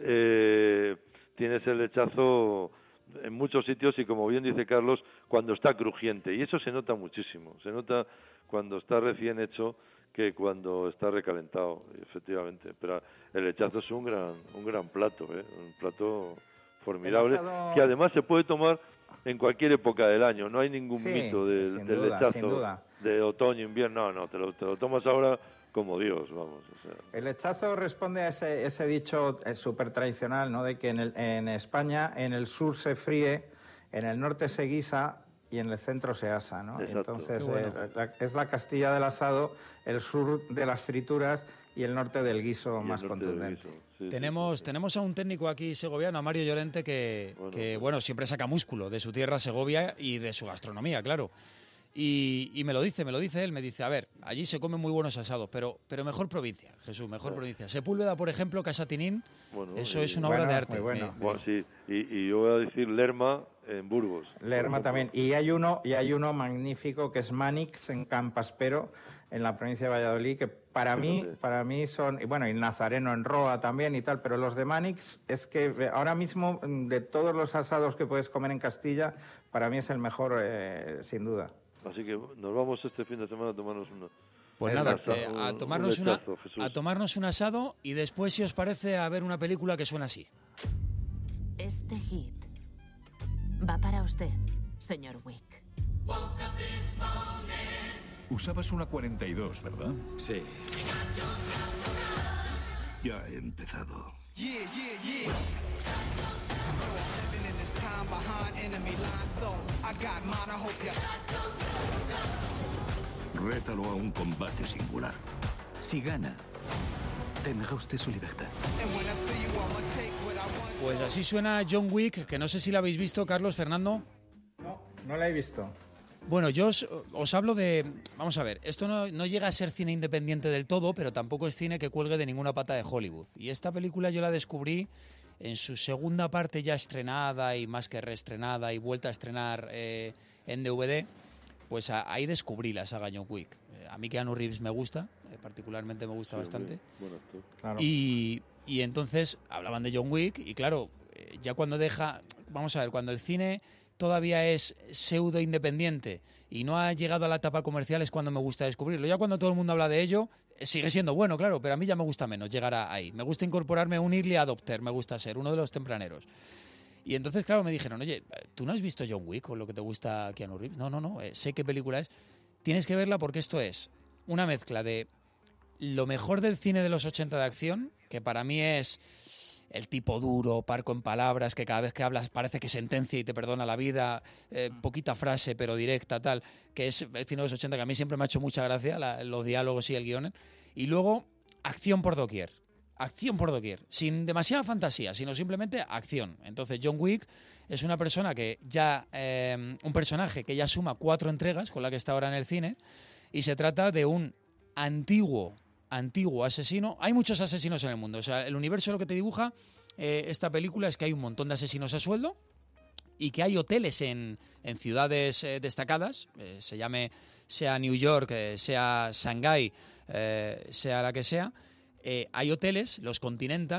eh, tienes el lechazo en muchos sitios y, como bien dice Carlos, cuando está crujiente. Y eso se nota muchísimo, se nota cuando está recién hecho que cuando está recalentado, efectivamente. Pero el lechazo es un gran un gran plato, ¿eh? Un plato formidable, asado... que además se puede tomar en cualquier época del año. No hay ningún sí, mito de, sin del duda, lechazo sin duda. de otoño, invierno. No, no, te lo, te lo tomas ahora como Dios, vamos. O sea. El lechazo responde a ese, ese dicho súper tradicional, ¿no? De que en, el, en España, en el sur se fríe, en el norte se guisa y en el centro se asa, ¿no? Exacto. Entonces, bueno. eh, la, es la Castilla del asado, el sur de las frituras y el norte del guiso Y más contundente. Guiso. Sí, tenemos, sí, sí. tenemos a un técnico aquí segoviano, a Mario Llorente, que, Bueno, que pues. bueno, siempre saca músculo de su tierra, Segovia, y de su gastronomía, claro. Y, y me lo dice, me lo dice él, me dice, a ver, allí se comen muy buenos asados, pero, pero mejor provincia, Jesús, mejor Claro. provincia. Sepúlveda, por ejemplo, Casa Tinín, Bueno, eso y- es una bueno, obra de arte. muy bueno. Me- Bueno, sí, y, y yo voy a decir Lerma en Burgos. Lerma también. Y hay uno y hay uno magnífico que es Manix en Campaspero, en la provincia de Valladolid, que para mí, Fíjate. para mí son, y bueno, y Nazareno en Roa también y tal, pero los de Manix es que eh, ahora mismo, mm, de todos los asados que puedes comer en Castilla, para mí es el mejor, eh, sin duda. Así que nos vamos este fin de semana a tomarnos una... Pues Exacto. nada, eh, a, Un- tomarnos un una, lechazo, Jesús. a tomarnos un asado y después, si os parece, a ver una película que suena así. Este hit va para usted, señor Wick. Usabas una cuarenta y dos, ¿verdad? Sí. Ya he empezado. Rétalo a un combate singular. Si gana, tendrá usted su libertad. Pues así suena John Wick, que no sé si la habéis visto, Carlos, Fernando. No, no la he visto. Bueno, yo os, os hablo de... Vamos a ver, esto no, no llega a ser cine independiente del todo, pero tampoco es cine que cuelgue de ninguna pata de Hollywood. Y esta película yo la descubrí en su segunda parte ya estrenada y más que reestrenada y vuelta a estrenar eh, en D V D. Pues a, ahí descubrí la saga John Wick. Eh, a mí Keanu Reeves me gusta, eh, particularmente me gusta Sí, bastante. Bueno, actor. Claro. Y, y entonces hablaban de John Wick y claro, eh, ya cuando deja, vamos a ver, cuando el cine todavía es pseudo independiente y no ha llegado a la etapa comercial es cuando me gusta descubrirlo. Ya cuando todo el mundo habla de ello, eh, sigue siendo bueno, claro, pero a mí ya me gusta menos llegar a ahí. Me gusta incorporarme, un early adopter, me gusta ser uno de los tempraneros. Y entonces, claro, me dijeron, oye, ¿tú no has visto John Wick o lo que te gusta Keanu Reeves? No, no, no, eh, sé qué película es. Tienes que verla porque esto es una mezcla de lo mejor del cine de los ochenta de acción, que para mí es el tipo duro, parco en palabras, que cada vez que hablas parece que sentencia y te perdona la vida, eh, poquita frase pero directa, tal, que es el cine de los ochenta, que a mí siempre me ha hecho mucha gracia, la, los diálogos y el guión. Y luego, acción por doquier. Acción por doquier, sin demasiada fantasía, sino simplemente acción. Entonces John Wick es una persona que ya, eh, un personaje que ya suma cuatro entregas con la que está ahora en el cine, y se trata de un antiguo, antiguo asesino. Hay muchos asesinos en el mundo, o sea, el universo lo que te dibuja eh, esta película es que hay un montón de asesinos a sueldo y que hay hoteles en, en ciudades eh, destacadas, eh, se llame, sea New York, eh, sea Shanghái, eh, sea la que sea. Eh, hay hoteles, los Continental,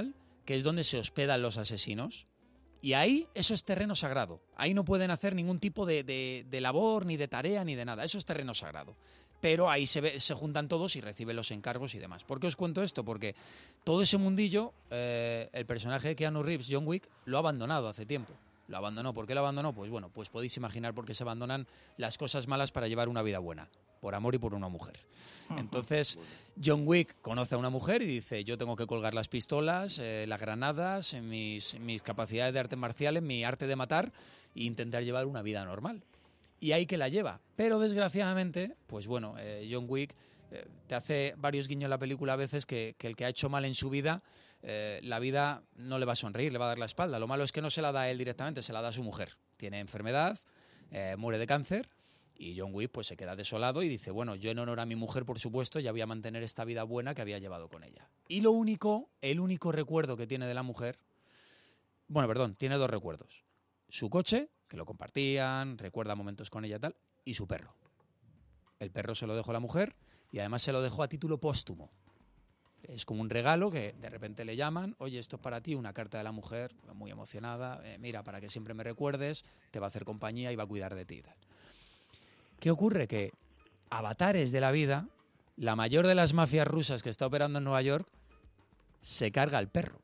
que es donde se hospedan los asesinos. Y ahí eso es terreno sagrado. Ahí no pueden hacer ningún tipo de, de, de labor, ni de tarea, ni de nada. Eso es terreno sagrado. Pero ahí se, ve, se juntan todos y reciben los encargos y demás. ¿Por qué os cuento esto? Porque todo ese mundillo, eh, el personaje de Keanu Reeves, John Wick, lo ha abandonado hace tiempo. Lo abandonó. ¿Por qué lo abandonó? Pues bueno, pues podéis imaginar por qué se abandonan las cosas malas para llevar una vida buena. Por amor y por una mujer. Entonces, John Wick conoce a una mujer y dice, yo tengo que colgar las pistolas, eh, las granadas, mis, mis capacidades de artes marciales, mi arte de matar e intentar llevar una vida normal. Y ahí que la lleva. Pero desgraciadamente, pues bueno, eh, John Wick eh, te hace varios guiños en la película a veces que, que el que ha hecho mal en su vida, eh, la vida no le va a sonreír, le va a dar la espalda. Lo malo es que no se la da a él directamente, se la da a su mujer. Tiene enfermedad, eh, muere de cáncer y John Wick pues se queda desolado y dice, bueno, yo en honor a mi mujer, por supuesto, ya voy a mantener esta vida buena que había llevado con ella. Y lo único, el único recuerdo que tiene de la mujer, bueno, perdón, tiene dos recuerdos. Su coche, que lo compartían, recuerda momentos con ella y tal, y su perro. El perro se lo dejó a la mujer y además se lo dejó a título póstumo. Es como un regalo que de repente le llaman, oye, esto es para ti, una carta de la mujer, muy emocionada, eh, mira, para que siempre me recuerdes, te va a hacer compañía y va a cuidar de ti y tal. ¿Qué ocurre? Que avatares de la vida, la mayor de las mafias rusas que está operando en Nueva York, se carga al perro.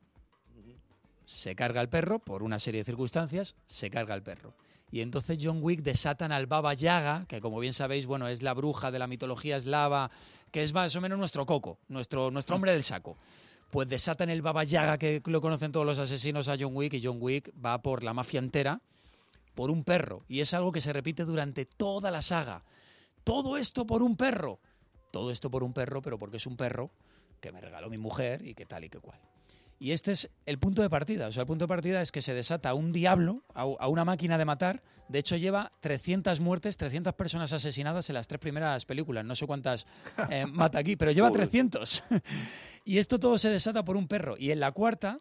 Se carga al perro, por una serie de circunstancias, se carga al perro. Y entonces John Wick desatan al Baba Yaga, que como bien sabéis, bueno, es la bruja de la mitología eslava, que es más o menos nuestro coco, nuestro, nuestro hombre del saco. Pues desatan el Baba Yaga, que lo conocen todos los asesinos, a John Wick, y John Wick va por la mafia entera, por un perro. Y es algo que se repite durante toda la saga. Todo esto por un perro. Todo esto por un perro, pero porque es un perro que me regaló mi mujer y que tal y que cual. Y este es el punto de partida. O sea, el punto de partida es que se desata un diablo, a una máquina de matar. De hecho, lleva trescientas muertes, trescientas personas asesinadas en las tres primeras películas. No sé cuántas eh, mata aquí, pero lleva trescientos. Y esto todo se desata por un perro. Y en la cuarta,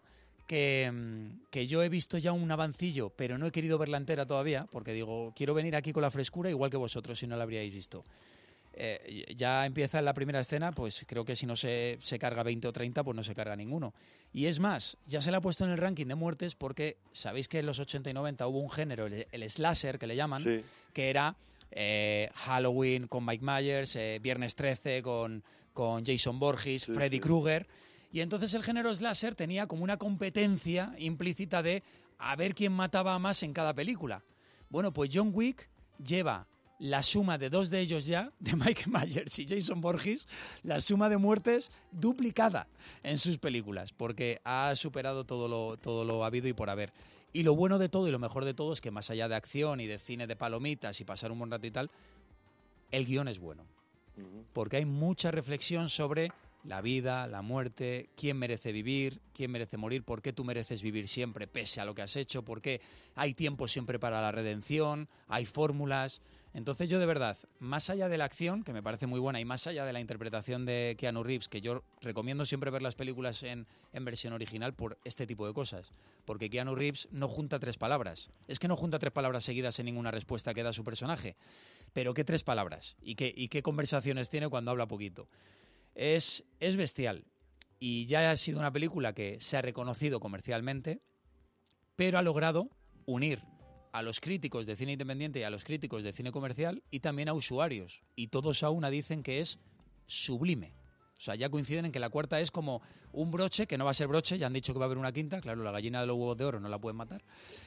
que, que yo he visto ya un avancillo, pero no he querido verla entera todavía, porque digo, quiero venir aquí con la frescura, igual que vosotros, si no la habríais visto. Eh, ya empieza en la primera escena, pues creo que si no se, se carga veinte o treinta, pues no se carga ninguno. Y es más, ya se le ha puesto en el ranking de muertes porque sabéis que en los ochenta y noventa hubo un género, el, el slasher, que le llaman, sí, que era eh, Halloween con Mike Myers, eh, Viernes trece con, con Jason Voorhees, sí, Freddy sí. Krueger. Y entonces el género slasher tenía como una competencia implícita de a ver quién mataba más en cada película. Bueno, pues John Wick lleva la suma de dos de ellos ya, de Mike Myers y Jason Voorhees, la suma de muertes duplicada en sus películas, porque ha superado todo lo, todo lo habido y por haber. Y lo bueno de todo y lo mejor de todo es que más allá de acción y de cine de palomitas y pasar un buen rato y tal, el guión es bueno. Porque hay mucha reflexión sobre la vida, la muerte, quién merece vivir, quién merece morir, por qué tú mereces vivir siempre pese a lo que has hecho, por qué hay tiempo siempre para la redención, hay fórmulas. Entonces yo de verdad, más allá de la acción, que me parece muy buena, y más allá de la interpretación de Keanu Reeves, que yo recomiendo siempre ver las películas en, en versión original por este tipo de cosas, porque Keanu Reeves no junta tres palabras. Es que no junta tres palabras seguidas en ninguna respuesta que da su personaje. Pero ¿qué tres palabras? ¿Y qué, y qué conversaciones tiene cuando habla poquito? Es, es bestial. Y ya ha sido una película que se ha reconocido comercialmente, pero ha logrado unir a los críticos de cine independiente y a los críticos de cine comercial y también a usuarios. Y todos a una dicen que es sublime. O sea, ya coinciden en que la cuarta es como un broche, que no va a ser broche, ya han dicho que va a haber una quinta, claro, la gallina de los huevos de oro no la pueden matar,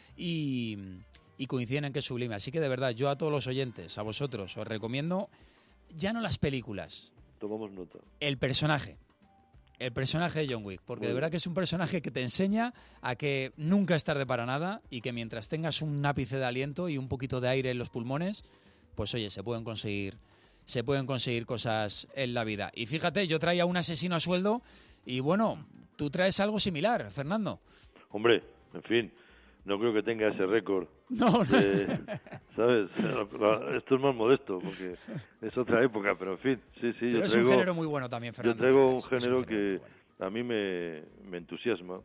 y, y coinciden en que es sublime. Así que de verdad, yo a todos los oyentes, a vosotros, os recomiendo ya no las películas. Tomamos nota. El personaje. El personaje de John Wick, porque de verdad que es un personaje que te enseña a que nunca es tarde para nada y que mientras tengas un ápice de aliento y un poquito de aire en los pulmones, pues oye, se pueden conseguir, se pueden conseguir cosas en la vida. Y fíjate, yo traía un asesino a sueldo y bueno, tú traes algo similar, Fernando. Hombre, en fin, no creo que tenga ese récord. No, de, ¿sabes? Esto es más modesto porque es otra época, pero en fin, sí, sí. Pero yo es traigo, un género muy bueno también, Fernando. Yo traigo un es, género, es un género que bueno. a mí me, me entusiasma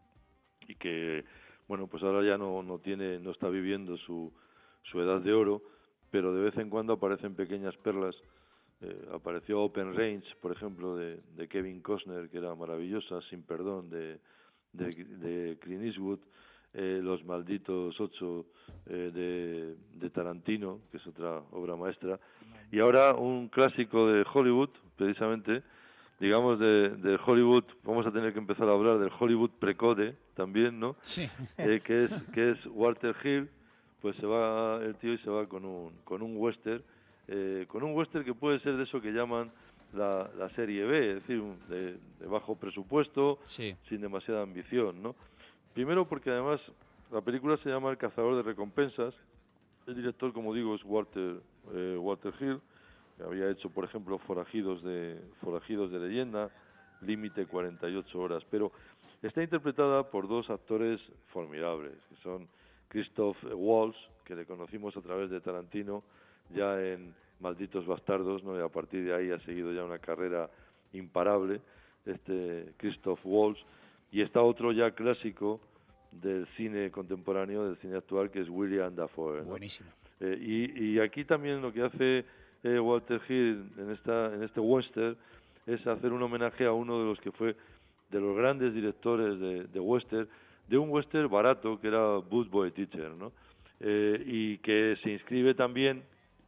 y que, bueno, pues ahora ya no, no tiene, no está viviendo su, su edad de oro, pero de vez en cuando aparecen pequeñas perlas. Eh, apareció Open Range, por ejemplo, de, de Kevin Costner, que era maravillosa, Sin Perdón, de, de, de Clint Eastwood, eh, Los Malditos Ocho eh, de, de Tarantino, que es otra obra maestra, y ahora un clásico de Hollywood, precisamente, digamos de, de Hollywood, vamos a tener que empezar a hablar del Hollywood precode también, ¿no? Sí. Eh, que es que es Walter Hill. Pues se va el tío y se va con un con un western, eh, con un western que puede ser de eso que llaman la, la serie B, es decir, un, de, de bajo presupuesto, sí. sin demasiada ambición, ¿no? Primero porque además la película se llama El cazador de recompensas. El director, como digo, es Walter eh, Walter Hill, que había hecho, por ejemplo, Forajidos de Forajidos de leyenda, Límite cuarenta y ocho horas, pero está interpretada por dos actores formidables, que son Christoph Waltz, que le conocimos a través de Tarantino ya en Malditos Bastardos, ¿no? Y a partir de ahí ha seguido ya una carrera imparable, este Christoph Waltz, y está otro ya clásico del cine contemporáneo, del cine actual, que es William Dafoe, ¿no? Buenísimo. Eh, y, y aquí también lo que hace eh, Walter Hill en esta en este western es hacer un homenaje a uno de los que fue de los grandes directores de, de western, de un western barato que era Bootboy Teacher, ¿no? Eh, y que se inscribe también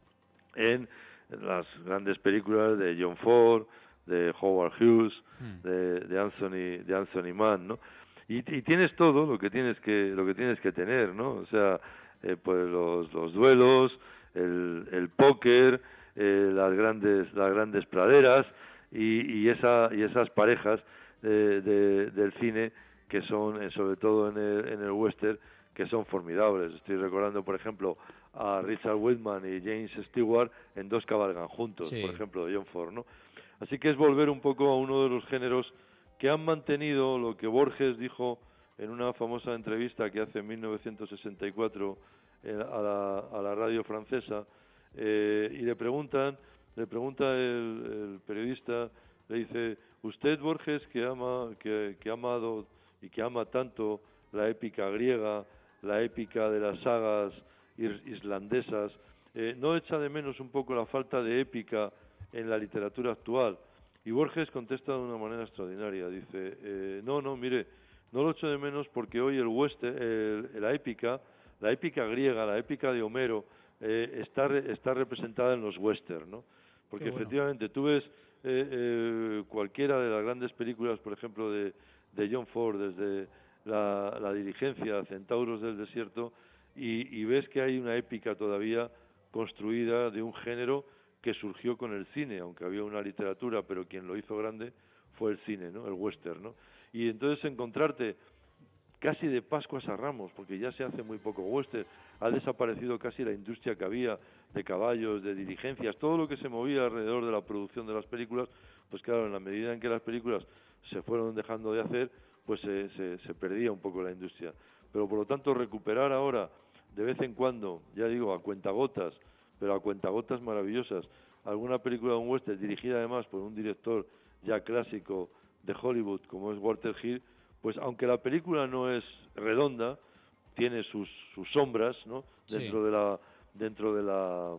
en las grandes películas de John Ford, de Howard Hughes, mm. de, de Anthony de Anthony Mann, ¿no? Y, y tienes todo lo que tienes que lo que tienes que tener, ¿no? O sea, eh, pues los, los duelos, el, el póker, eh, las grandes las grandes praderas y, y esa y esas parejas de, de, del cine que son, eh, sobre todo en el, en el western, que son formidables. Estoy recordando, por ejemplo, a Richard Whitman y James Stewart en Dos cabalgan juntos, sí. por ejemplo, de John Ford, ¿no? Así que es volver un poco a uno de los géneros que han mantenido lo que Borges dijo en una famosa entrevista que hace en mil novecientos sesenta y cuatro eh, a, la, a la radio francesa, eh, y le preguntan, le pregunta el, el periodista, le dice: usted, Borges, que ama, que, que ha amado y que ama tanto la épica griega, la épica de las sagas islandesas, eh, ¿no echa de menos un poco la falta de épica en la literatura actual? Y Borges contesta de una manera extraordinaria, dice, eh, no, no, mire, no lo echo de menos porque hoy el western, el, la épica, la épica griega, la épica de Homero, eh, está, re, está representada en los westerns, ¿no? Porque bueno. efectivamente tú ves eh, eh, cualquiera de las grandes películas, por ejemplo, de de John Ford, desde la, la Diligencia, Centauros del Desierto, y, y ves que hay una épica todavía construida de un género que surgió con el cine, aunque había una literatura, pero quien lo hizo grande fue el cine, ¿no? El western, ¿no? Y entonces encontrarte casi de Pascuas a Ramos, porque ya se hace muy poco western, ha desaparecido casi la industria que había de caballos, de diligencias, todo lo que se movía alrededor de la producción de las películas, pues claro, en la medida en que las películas se fueron dejando de hacer, pues se, se, se perdía un poco la industria. Pero por lo tanto recuperar ahora, de vez en cuando, ya digo, a cuentagotas, pero a cuentagotas maravillosas, alguna película de un western dirigida además por un director ya clásico de Hollywood como es Walter Hill, pues aunque la película no es redonda, tiene sus, sus sombras, ¿no? Dentro sí. de la dentro de la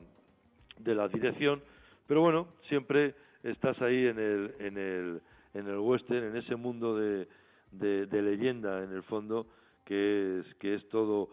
de la dirección, pero bueno, siempre estás ahí en el en el en el western, en ese mundo de, de, de leyenda en el fondo, que es que es todo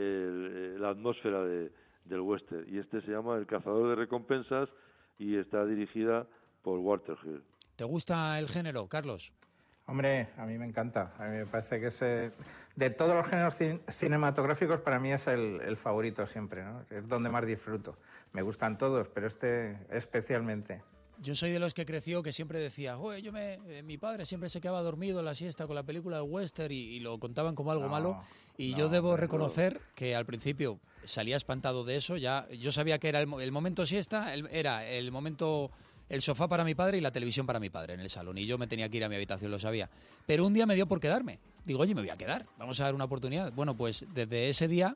el, la atmósfera de, del western. Y este se llama El cazador de recompensas y está dirigida por Walter Hill. ¿Te gusta el género, Carlos? Hombre, a mí me encanta. A mí me parece que es, eh, de todos los géneros cin- cinematográficos, para mí es el, el favorito siempre, ¿no? Es donde más disfruto. Me gustan todos, pero este especialmente. Yo soy de los que creció que siempre decía, Joder, yo me, eh, mi padre siempre se quedaba dormido en la siesta con la película del western y, y lo contaban como algo no, malo. Y no, yo debo hombre, reconocer no. que al principio salía espantado de eso. Ya yo sabía que era el, el momento siesta, el, era el momento, el sofá para mi padre y la televisión para mi padre en el salón. Y yo me tenía que ir a mi habitación, lo sabía. Pero un día me dio por quedarme. Digo, oye, me voy a quedar, vamos a dar una oportunidad. Bueno, pues desde ese día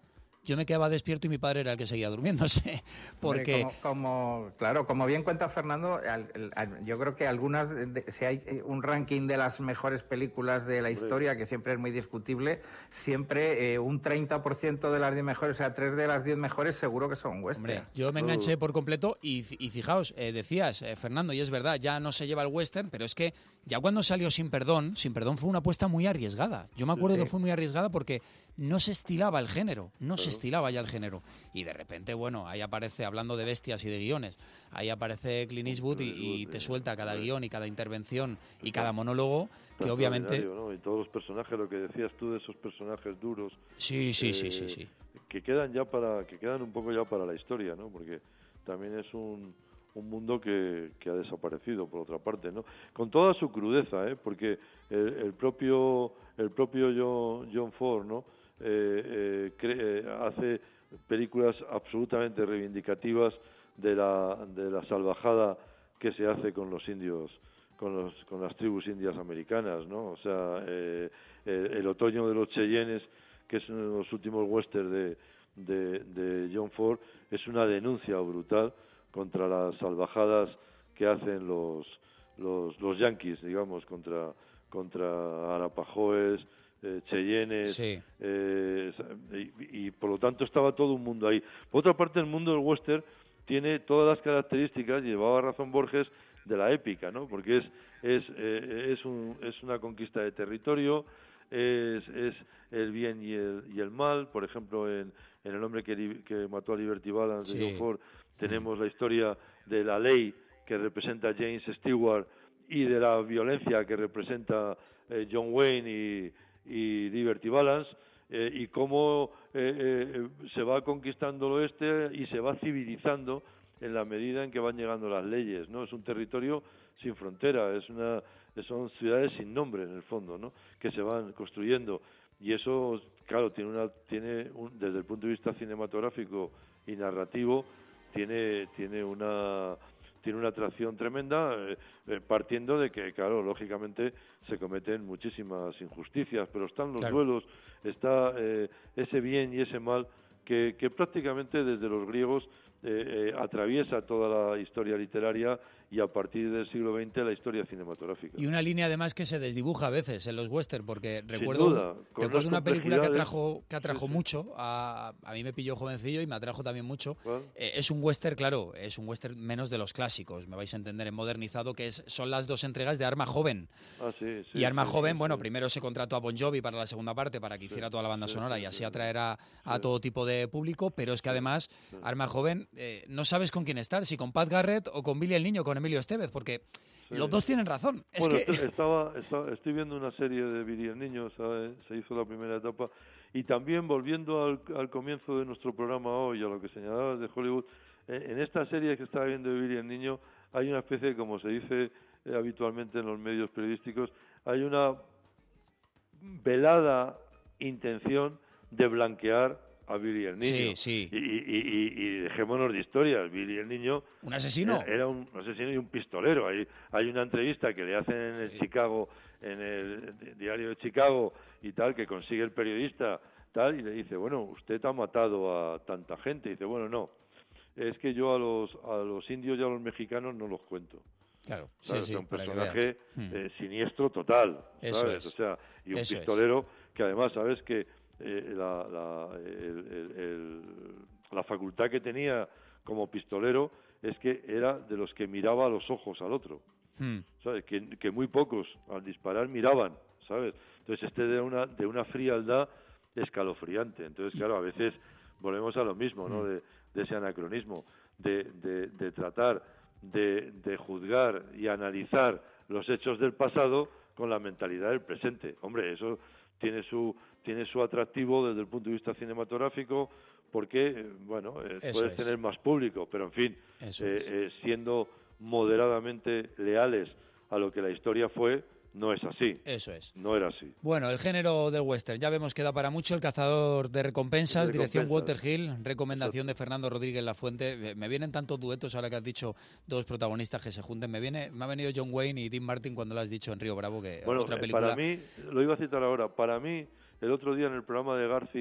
yo me quedaba despierto y mi padre era el que seguía durmiéndose. Porque... Hombre, como, como, claro, como bien cuenta Fernando, al, al, yo creo que algunas, de, si hay un ranking de las mejores películas de la historia, que siempre es muy discutible, siempre eh, un treinta por ciento de las diez mejores, o sea, tres de las diez mejores seguro que son western. Hombre, yo me enganché por completo y, y fijaos, eh, decías, eh, Fernando, y es verdad, ya no se lleva el western, pero es que ya cuando salió Sin Perdón, Sin Perdón fue una apuesta muy arriesgada. Yo me acuerdo sí. que fue muy arriesgada porque no se estilaba el género, no claro. se estilaba ya el género. Y de repente, bueno, ahí aparece, hablando de bestias y de guiones, ahí aparece Clint Eastwood y, y te suelta cada guión y cada intervención y cada monólogo que obviamente... ¿no? Y todos los personajes, lo que decías tú de esos personajes duros... Sí, sí, eh, sí, sí, sí. Que quedan ya para, que quedan un poco ya para la historia, ¿no? Porque también es un... un mundo que, que ha desaparecido, por otra parte, ¿no? Con toda su crudeza, ¿eh? Porque el, el propio el propio John, John Ford, ¿no? Eh, eh, cree, hace películas absolutamente reivindicativas de la de la salvajada que se hace con los indios, con los con las tribus indias americanas, ¿no? O sea, eh, el, el otoño de los Cheyennes, que es uno de los últimos westerns de, de, de John Ford, es una denuncia brutal contra las salvajadas que hacen los los, los yanquis, digamos, contra contra arapahoes, eh, cheyennes, sí. eh, y, y por lo tanto estaba todo un mundo ahí. Por otra parte, el mundo del western tiene todas las características, llevaba razón Borges, de la épica, ¿no? Porque es es eh, es un, es una conquista de territorio, es es el bien y el y el mal. Por ejemplo, en, en El hombre que, que mató a Liberty Balance de sí. John Ford tenemos la historia de la ley que representa James Stewart y de la violencia que representa eh, John Wayne y, y Liberty Balance, eh, y cómo eh, eh, se va conquistando el oeste y se va civilizando en la medida en que van llegando las leyes, ¿no? Es un territorio sin frontera, es una, son ciudades sin nombre en el fondo, ¿no? Que se van construyendo, y eso, claro, tiene una, tiene un, desde el punto de vista cinematográfico y narrativo, tiene tiene una tiene una atracción tremenda, eh, eh, partiendo de que, claro, lógicamente se cometen muchísimas injusticias, pero están los claro. duelos, está eh, ese bien y ese mal que, que prácticamente desde los griegos eh, eh, atraviesa toda la historia literaria y a partir del siglo veinte la historia cinematográfica. Y una línea además que se desdibuja a veces en los western, porque recuerdo, duda, recuerdo una película que atrajo que atrajo sí, sí. mucho, a, a mí me pilló jovencillo y me atrajo también mucho. ¿Cuál? Eh, es un western, claro, es un western menos de los clásicos, me vais a entender, en modernizado, que es, son las dos entregas de Arma Joven. Ah, sí, sí, y Arma sí, Joven, sí, bueno, sí. primero se contrató a Bon Jovi para la segunda parte, para que hiciera sí, toda la banda sí, sonora sí, y así sí, atraer a, a sí. todo tipo de público, pero es que además sí. Arma Joven, eh, no sabes con quién estar, si con Pat Garrett o con Billy el Niño, con Emilio Estevez, porque sí. los dos tienen razón. Es bueno, que... estaba, estaba, estoy viendo una serie de Billy el Niño, ¿sabes? Se hizo la primera etapa, y también volviendo al, al comienzo de nuestro programa hoy, a lo que señalabas de Hollywood, eh, en esta serie que estaba viendo de Billy el Niño, hay una especie, como se dice eh, habitualmente en los medios periodísticos, hay una velada intención de blanquear a Billy el Niño. Sí, sí. Y, y, y, y dejémonos de historias. Billy el Niño... ¿Un asesino? Era, era un asesino y un pistolero. Hay, hay una entrevista que le hacen en el sí. Chicago, en el diario de Chicago y tal, que consigue el periodista, tal, y le dice, bueno, usted ha matado a tanta gente. Y dice, bueno, no, es que yo a los, a los indios y a los mexicanos no los cuento. Claro, sí, ¿sabes? sí, O sea, un para que personaje veas. eh, siniestro total, Eso ¿sabes? es. O sea, y un Eso pistolero es. que además, ¿sabes? Que eh, la, la, el, el, el, la facultad que tenía como pistolero es que era de los que miraba a los ojos al otro, hmm. ¿sabes? Que, que muy pocos al disparar miraban, ¿sabes? Entonces este de una, de una frialdad escalofriante. Entonces, claro, a veces volvemos a lo mismo, ¿no? De, de ese anacronismo, de, de, de tratar de, de juzgar y analizar los hechos del pasado con la mentalidad del presente. Hombre, eso tiene su tiene su atractivo desde el punto de vista cinematográfico, porque, bueno, eh, puedes es. tener más público, pero en fin, eh, es. eh, siendo moderadamente leales a lo que la historia fue, no es así. Eso es. No era así. Bueno, el género del western, ya vemos que da para mucho. El cazador de recompensas, de dirección recompensas. Walter Hill, recomendación de Fernando Rodríguez Lafuente. Me vienen tantos duetos ahora que has dicho dos protagonistas que se junten. Me viene, me ha venido John Wayne y Dean Martin cuando lo has dicho en Río Bravo, que bueno, otra película. Para mí, lo iba a citar ahora, para mí, el otro día en el programa de Garci,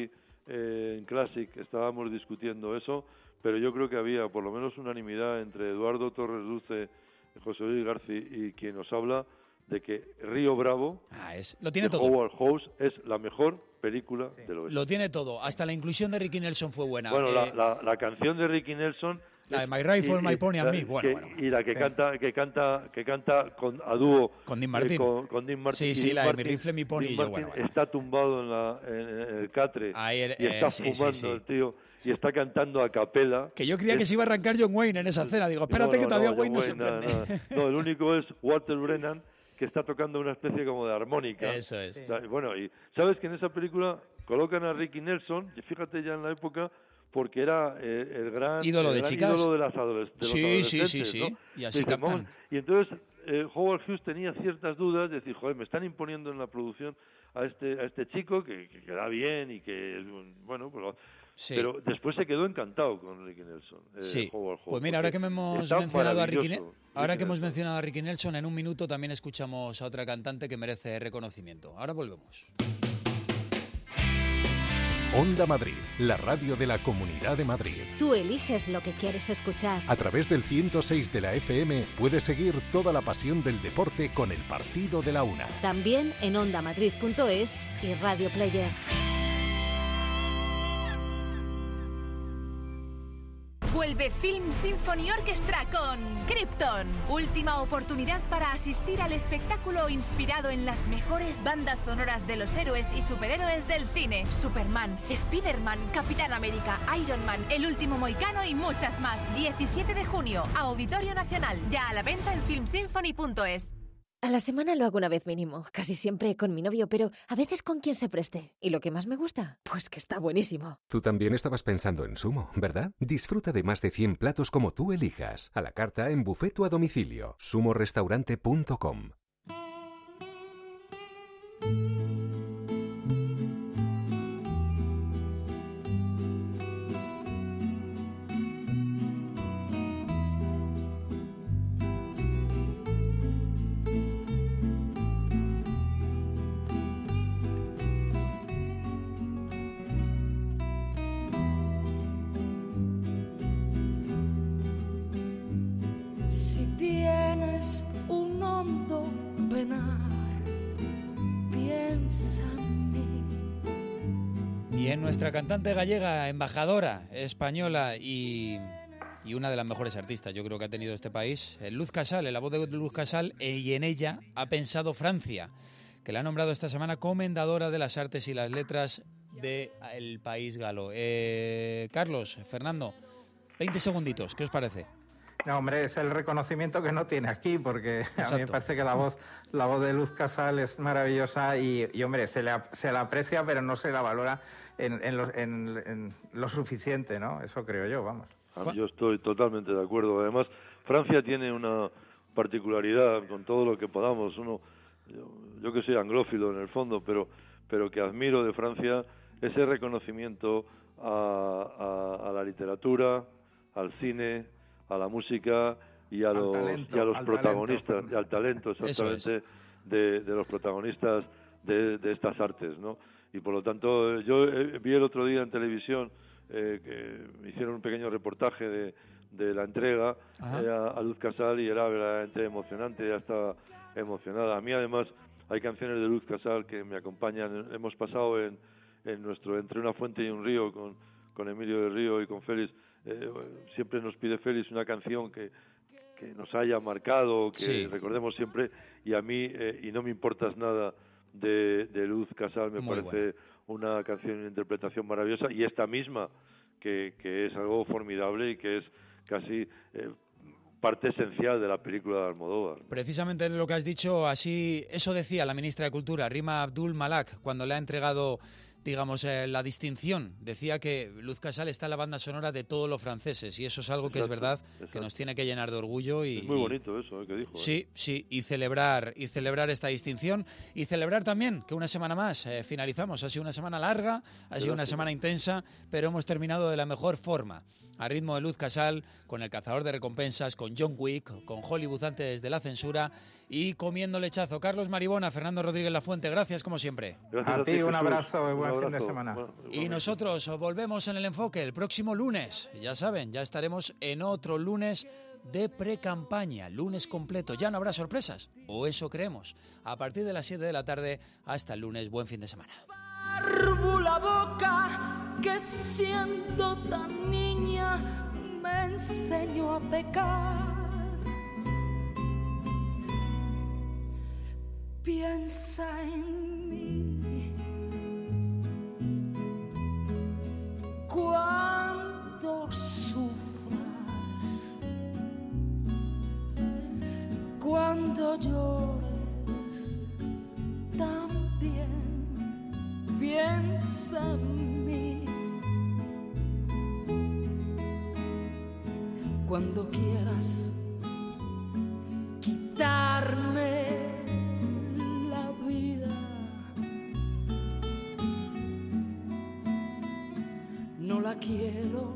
eh, en Classic estábamos discutiendo eso, pero yo creo que había por lo menos unanimidad entre Eduardo Torres Dulce, José Luis García y quien nos habla, de que Río Bravo, ah, es, lo tiene de todo. Howard Hawks, es la mejor película sí. del oeste. Lo tiene todo, hasta la inclusión de Ricky Nelson fue buena. Bueno, eh, la, la, la canción de Ricky Nelson, la de My Rifle, y, My Pony and Me, bueno, que, bueno, bueno. y la que sí. canta, que canta, que canta con a dúo con Dean Martin, eh, con, con Dean Martin. Sí, sí, Dean la Martin, de Mi Rifle, Mi Pony, y yo, bueno, bueno. Está tumbado en, la, en, en el catre Ahí, eh, y está sí, fumando sí, sí. el tío y está cantando a capela. Que yo creía es... que se iba a arrancar John Wayne en esa escena. Digo, espérate no, no, que todavía no, Wayne no se nada, prende. Nada. No, el único es Walter Brennan, que está tocando una especie como de armónica. Eso es. Sí. Bueno, y sabes que en esa película colocan a Ricky Nelson, y fíjate ya en la época, porque era eh, el gran ídolo el de gran chicas. ídolo de las adoles, de sí, los adolescentes, sí, sí, sí, ¿no? y así Dice, captan. Y entonces eh, Howard Hughes tenía ciertas dudas, de decir, joder, me están imponiendo en la producción a este a este chico que, que queda bien y que, bueno, pues... Sí. Pero después se quedó encantado con Ricky Nelson. Eh, sí. Howard Hawks, pues mira, ahora que me hemos mencionado a Ricky, ne- ahora Ricky que hemos Nelson. mencionado a Ricky Nelson, en un minuto también escuchamos a otra cantante que merece reconocimiento. Ahora volvemos. Onda Madrid, la radio de la Comunidad de Madrid. Tú eliges lo que quieres escuchar. A través del ciento seis de la F M puedes seguir toda la pasión del deporte con el partido de la una. También en ondamadrid punto es y Radio Player. Vuelve Film Symphony Orchestra con Krypton. Última oportunidad para asistir al espectáculo inspirado en las mejores bandas sonoras de los héroes y superhéroes del cine. Superman, Spider-Man, Capitán América, Iron Man, El Último Mohicano y muchas más. diecisiete de junio, Auditorio Nacional. Ya a la venta en film symphony punto es. A la semana lo hago una vez mínimo, casi siempre con mi novio, pero a veces con quien se preste. ¿Y lo que más me gusta? Pues que está buenísimo. Tú también estabas pensando en Sumo, ¿verdad? Disfruta de más de cien platos como tú elijas. A la carta en buffet o a domicilio. sumo restaurante punto com. Nuestra cantante gallega, embajadora española y, y una de las mejores artistas, yo creo que ha tenido este país, Luz Casal, la voz de Luz Casal, y en ella ha pensado Francia, que la ha nombrado esta semana comendadora de las artes y las letras del país galo. Eh, Carlos, Fernando, veinte segunditos, ¿qué os parece? No, hombre, es el reconocimiento que no tiene aquí, porque Exacto. A mí me parece que la voz la voz de Luz Casal es maravillosa y, y hombre, se le, se la aprecia, pero no se la valora en, en, lo, en, en lo suficiente, ¿no? Eso creo yo, vamos. Yo estoy totalmente de acuerdo. Además, Francia tiene una particularidad con todo lo que podamos. Uno, yo, yo que soy anglófilo en el fondo, pero, pero que admiro de Francia ese reconocimiento a, a, a la literatura, al cine, a la música y a los, talento, y a los protagonistas, talento. y al talento exactamente de, de los protagonistas de, de estas artes, ¿no? Y por lo tanto, yo eh, vi el otro día en televisión eh, que me hicieron un pequeño reportaje de, de la entrega eh, a, a Luz Casal y era verdaderamente emocionante, ya estaba emocionada. A mí además hay canciones de Luz Casal que me acompañan. Hemos pasado en, en nuestro Entre una fuente y un río con, con Emilio del Río y con Félix. Eh, siempre nos pide Félix una canción que, que nos haya marcado, que sí. recordemos siempre, y a mí, eh, y no me importas nada, de, de Luz Casal, me Muy parece buena. Una canción, una interpretación maravillosa, y esta misma, que, que es algo formidable y que es casi eh, parte esencial de la película de Almodóvar. Precisamente lo que has dicho, así, eso decía la ministra de Cultura, Rima Abdul Malak, cuando le ha entregado, digamos, eh, la distinción. Decía que Luz Casal está en la banda sonora de todos los franceses, y eso es algo que exacto, es verdad, exacto. que nos tiene que llenar de orgullo. Y, es muy bonito eso eh, que dijo. Sí, eh. sí, y celebrar, y celebrar esta distinción, y celebrar también que una semana más eh, finalizamos. Ha sido una semana larga, ha sido una semana intensa, pero hemos terminado de la mejor forma. a ritmo de Luz Casal, con El cazador de recompensas, con John Wick, con Hollywood antes de la censura y Comiendo lechazo. Carlos Maribona, Fernando Rodríguez Lafuente, gracias como siempre. Gracias a, a ti, ti un abrazo y buen un abrazo. fin de semana. Bueno, y nosotros volvemos en El Enfoque el próximo lunes. Ya saben, ya estaremos en otro lunes de pre-campaña, lunes completo. Ya no habrá sorpresas, o eso creemos. A partir de las siete de la tarde hasta el lunes. Buen fin de semana. La boca que siendo tan niña me enseñó a pecar. Piensa en mí cuando sufras, cuando llores también. Piensa en mí cuando quieras quitarme la vida. No la quiero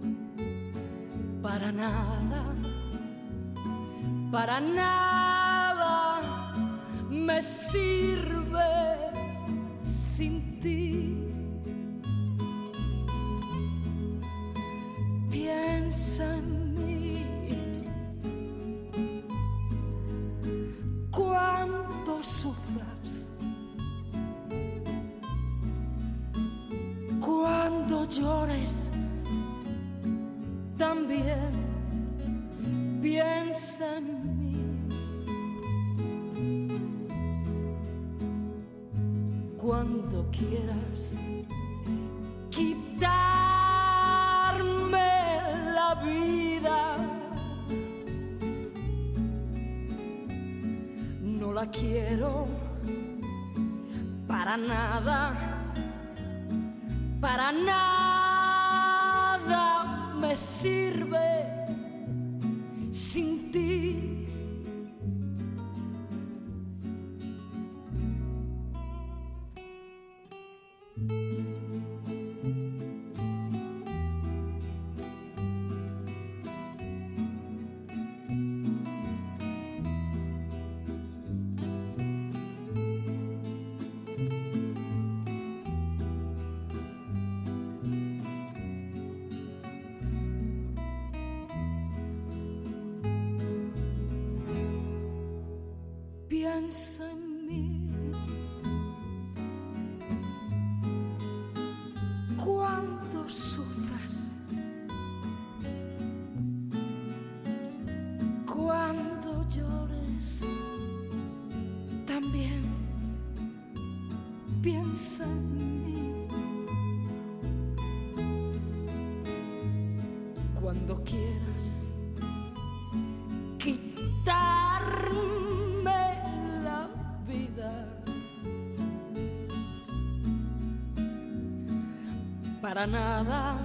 para nada, para nada me sirve sin ti. Piensa en mí cuando sufras, cuando llores también. Piensa en mí cuando quieras quitarme la vida. No la quiero para nada, para nada me sirve sin ti. Piensa en mí cuando sufras, cuando llores también. Piensa en mí cuando quieras quitarme para nada,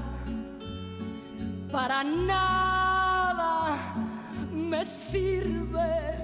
para nada me sirve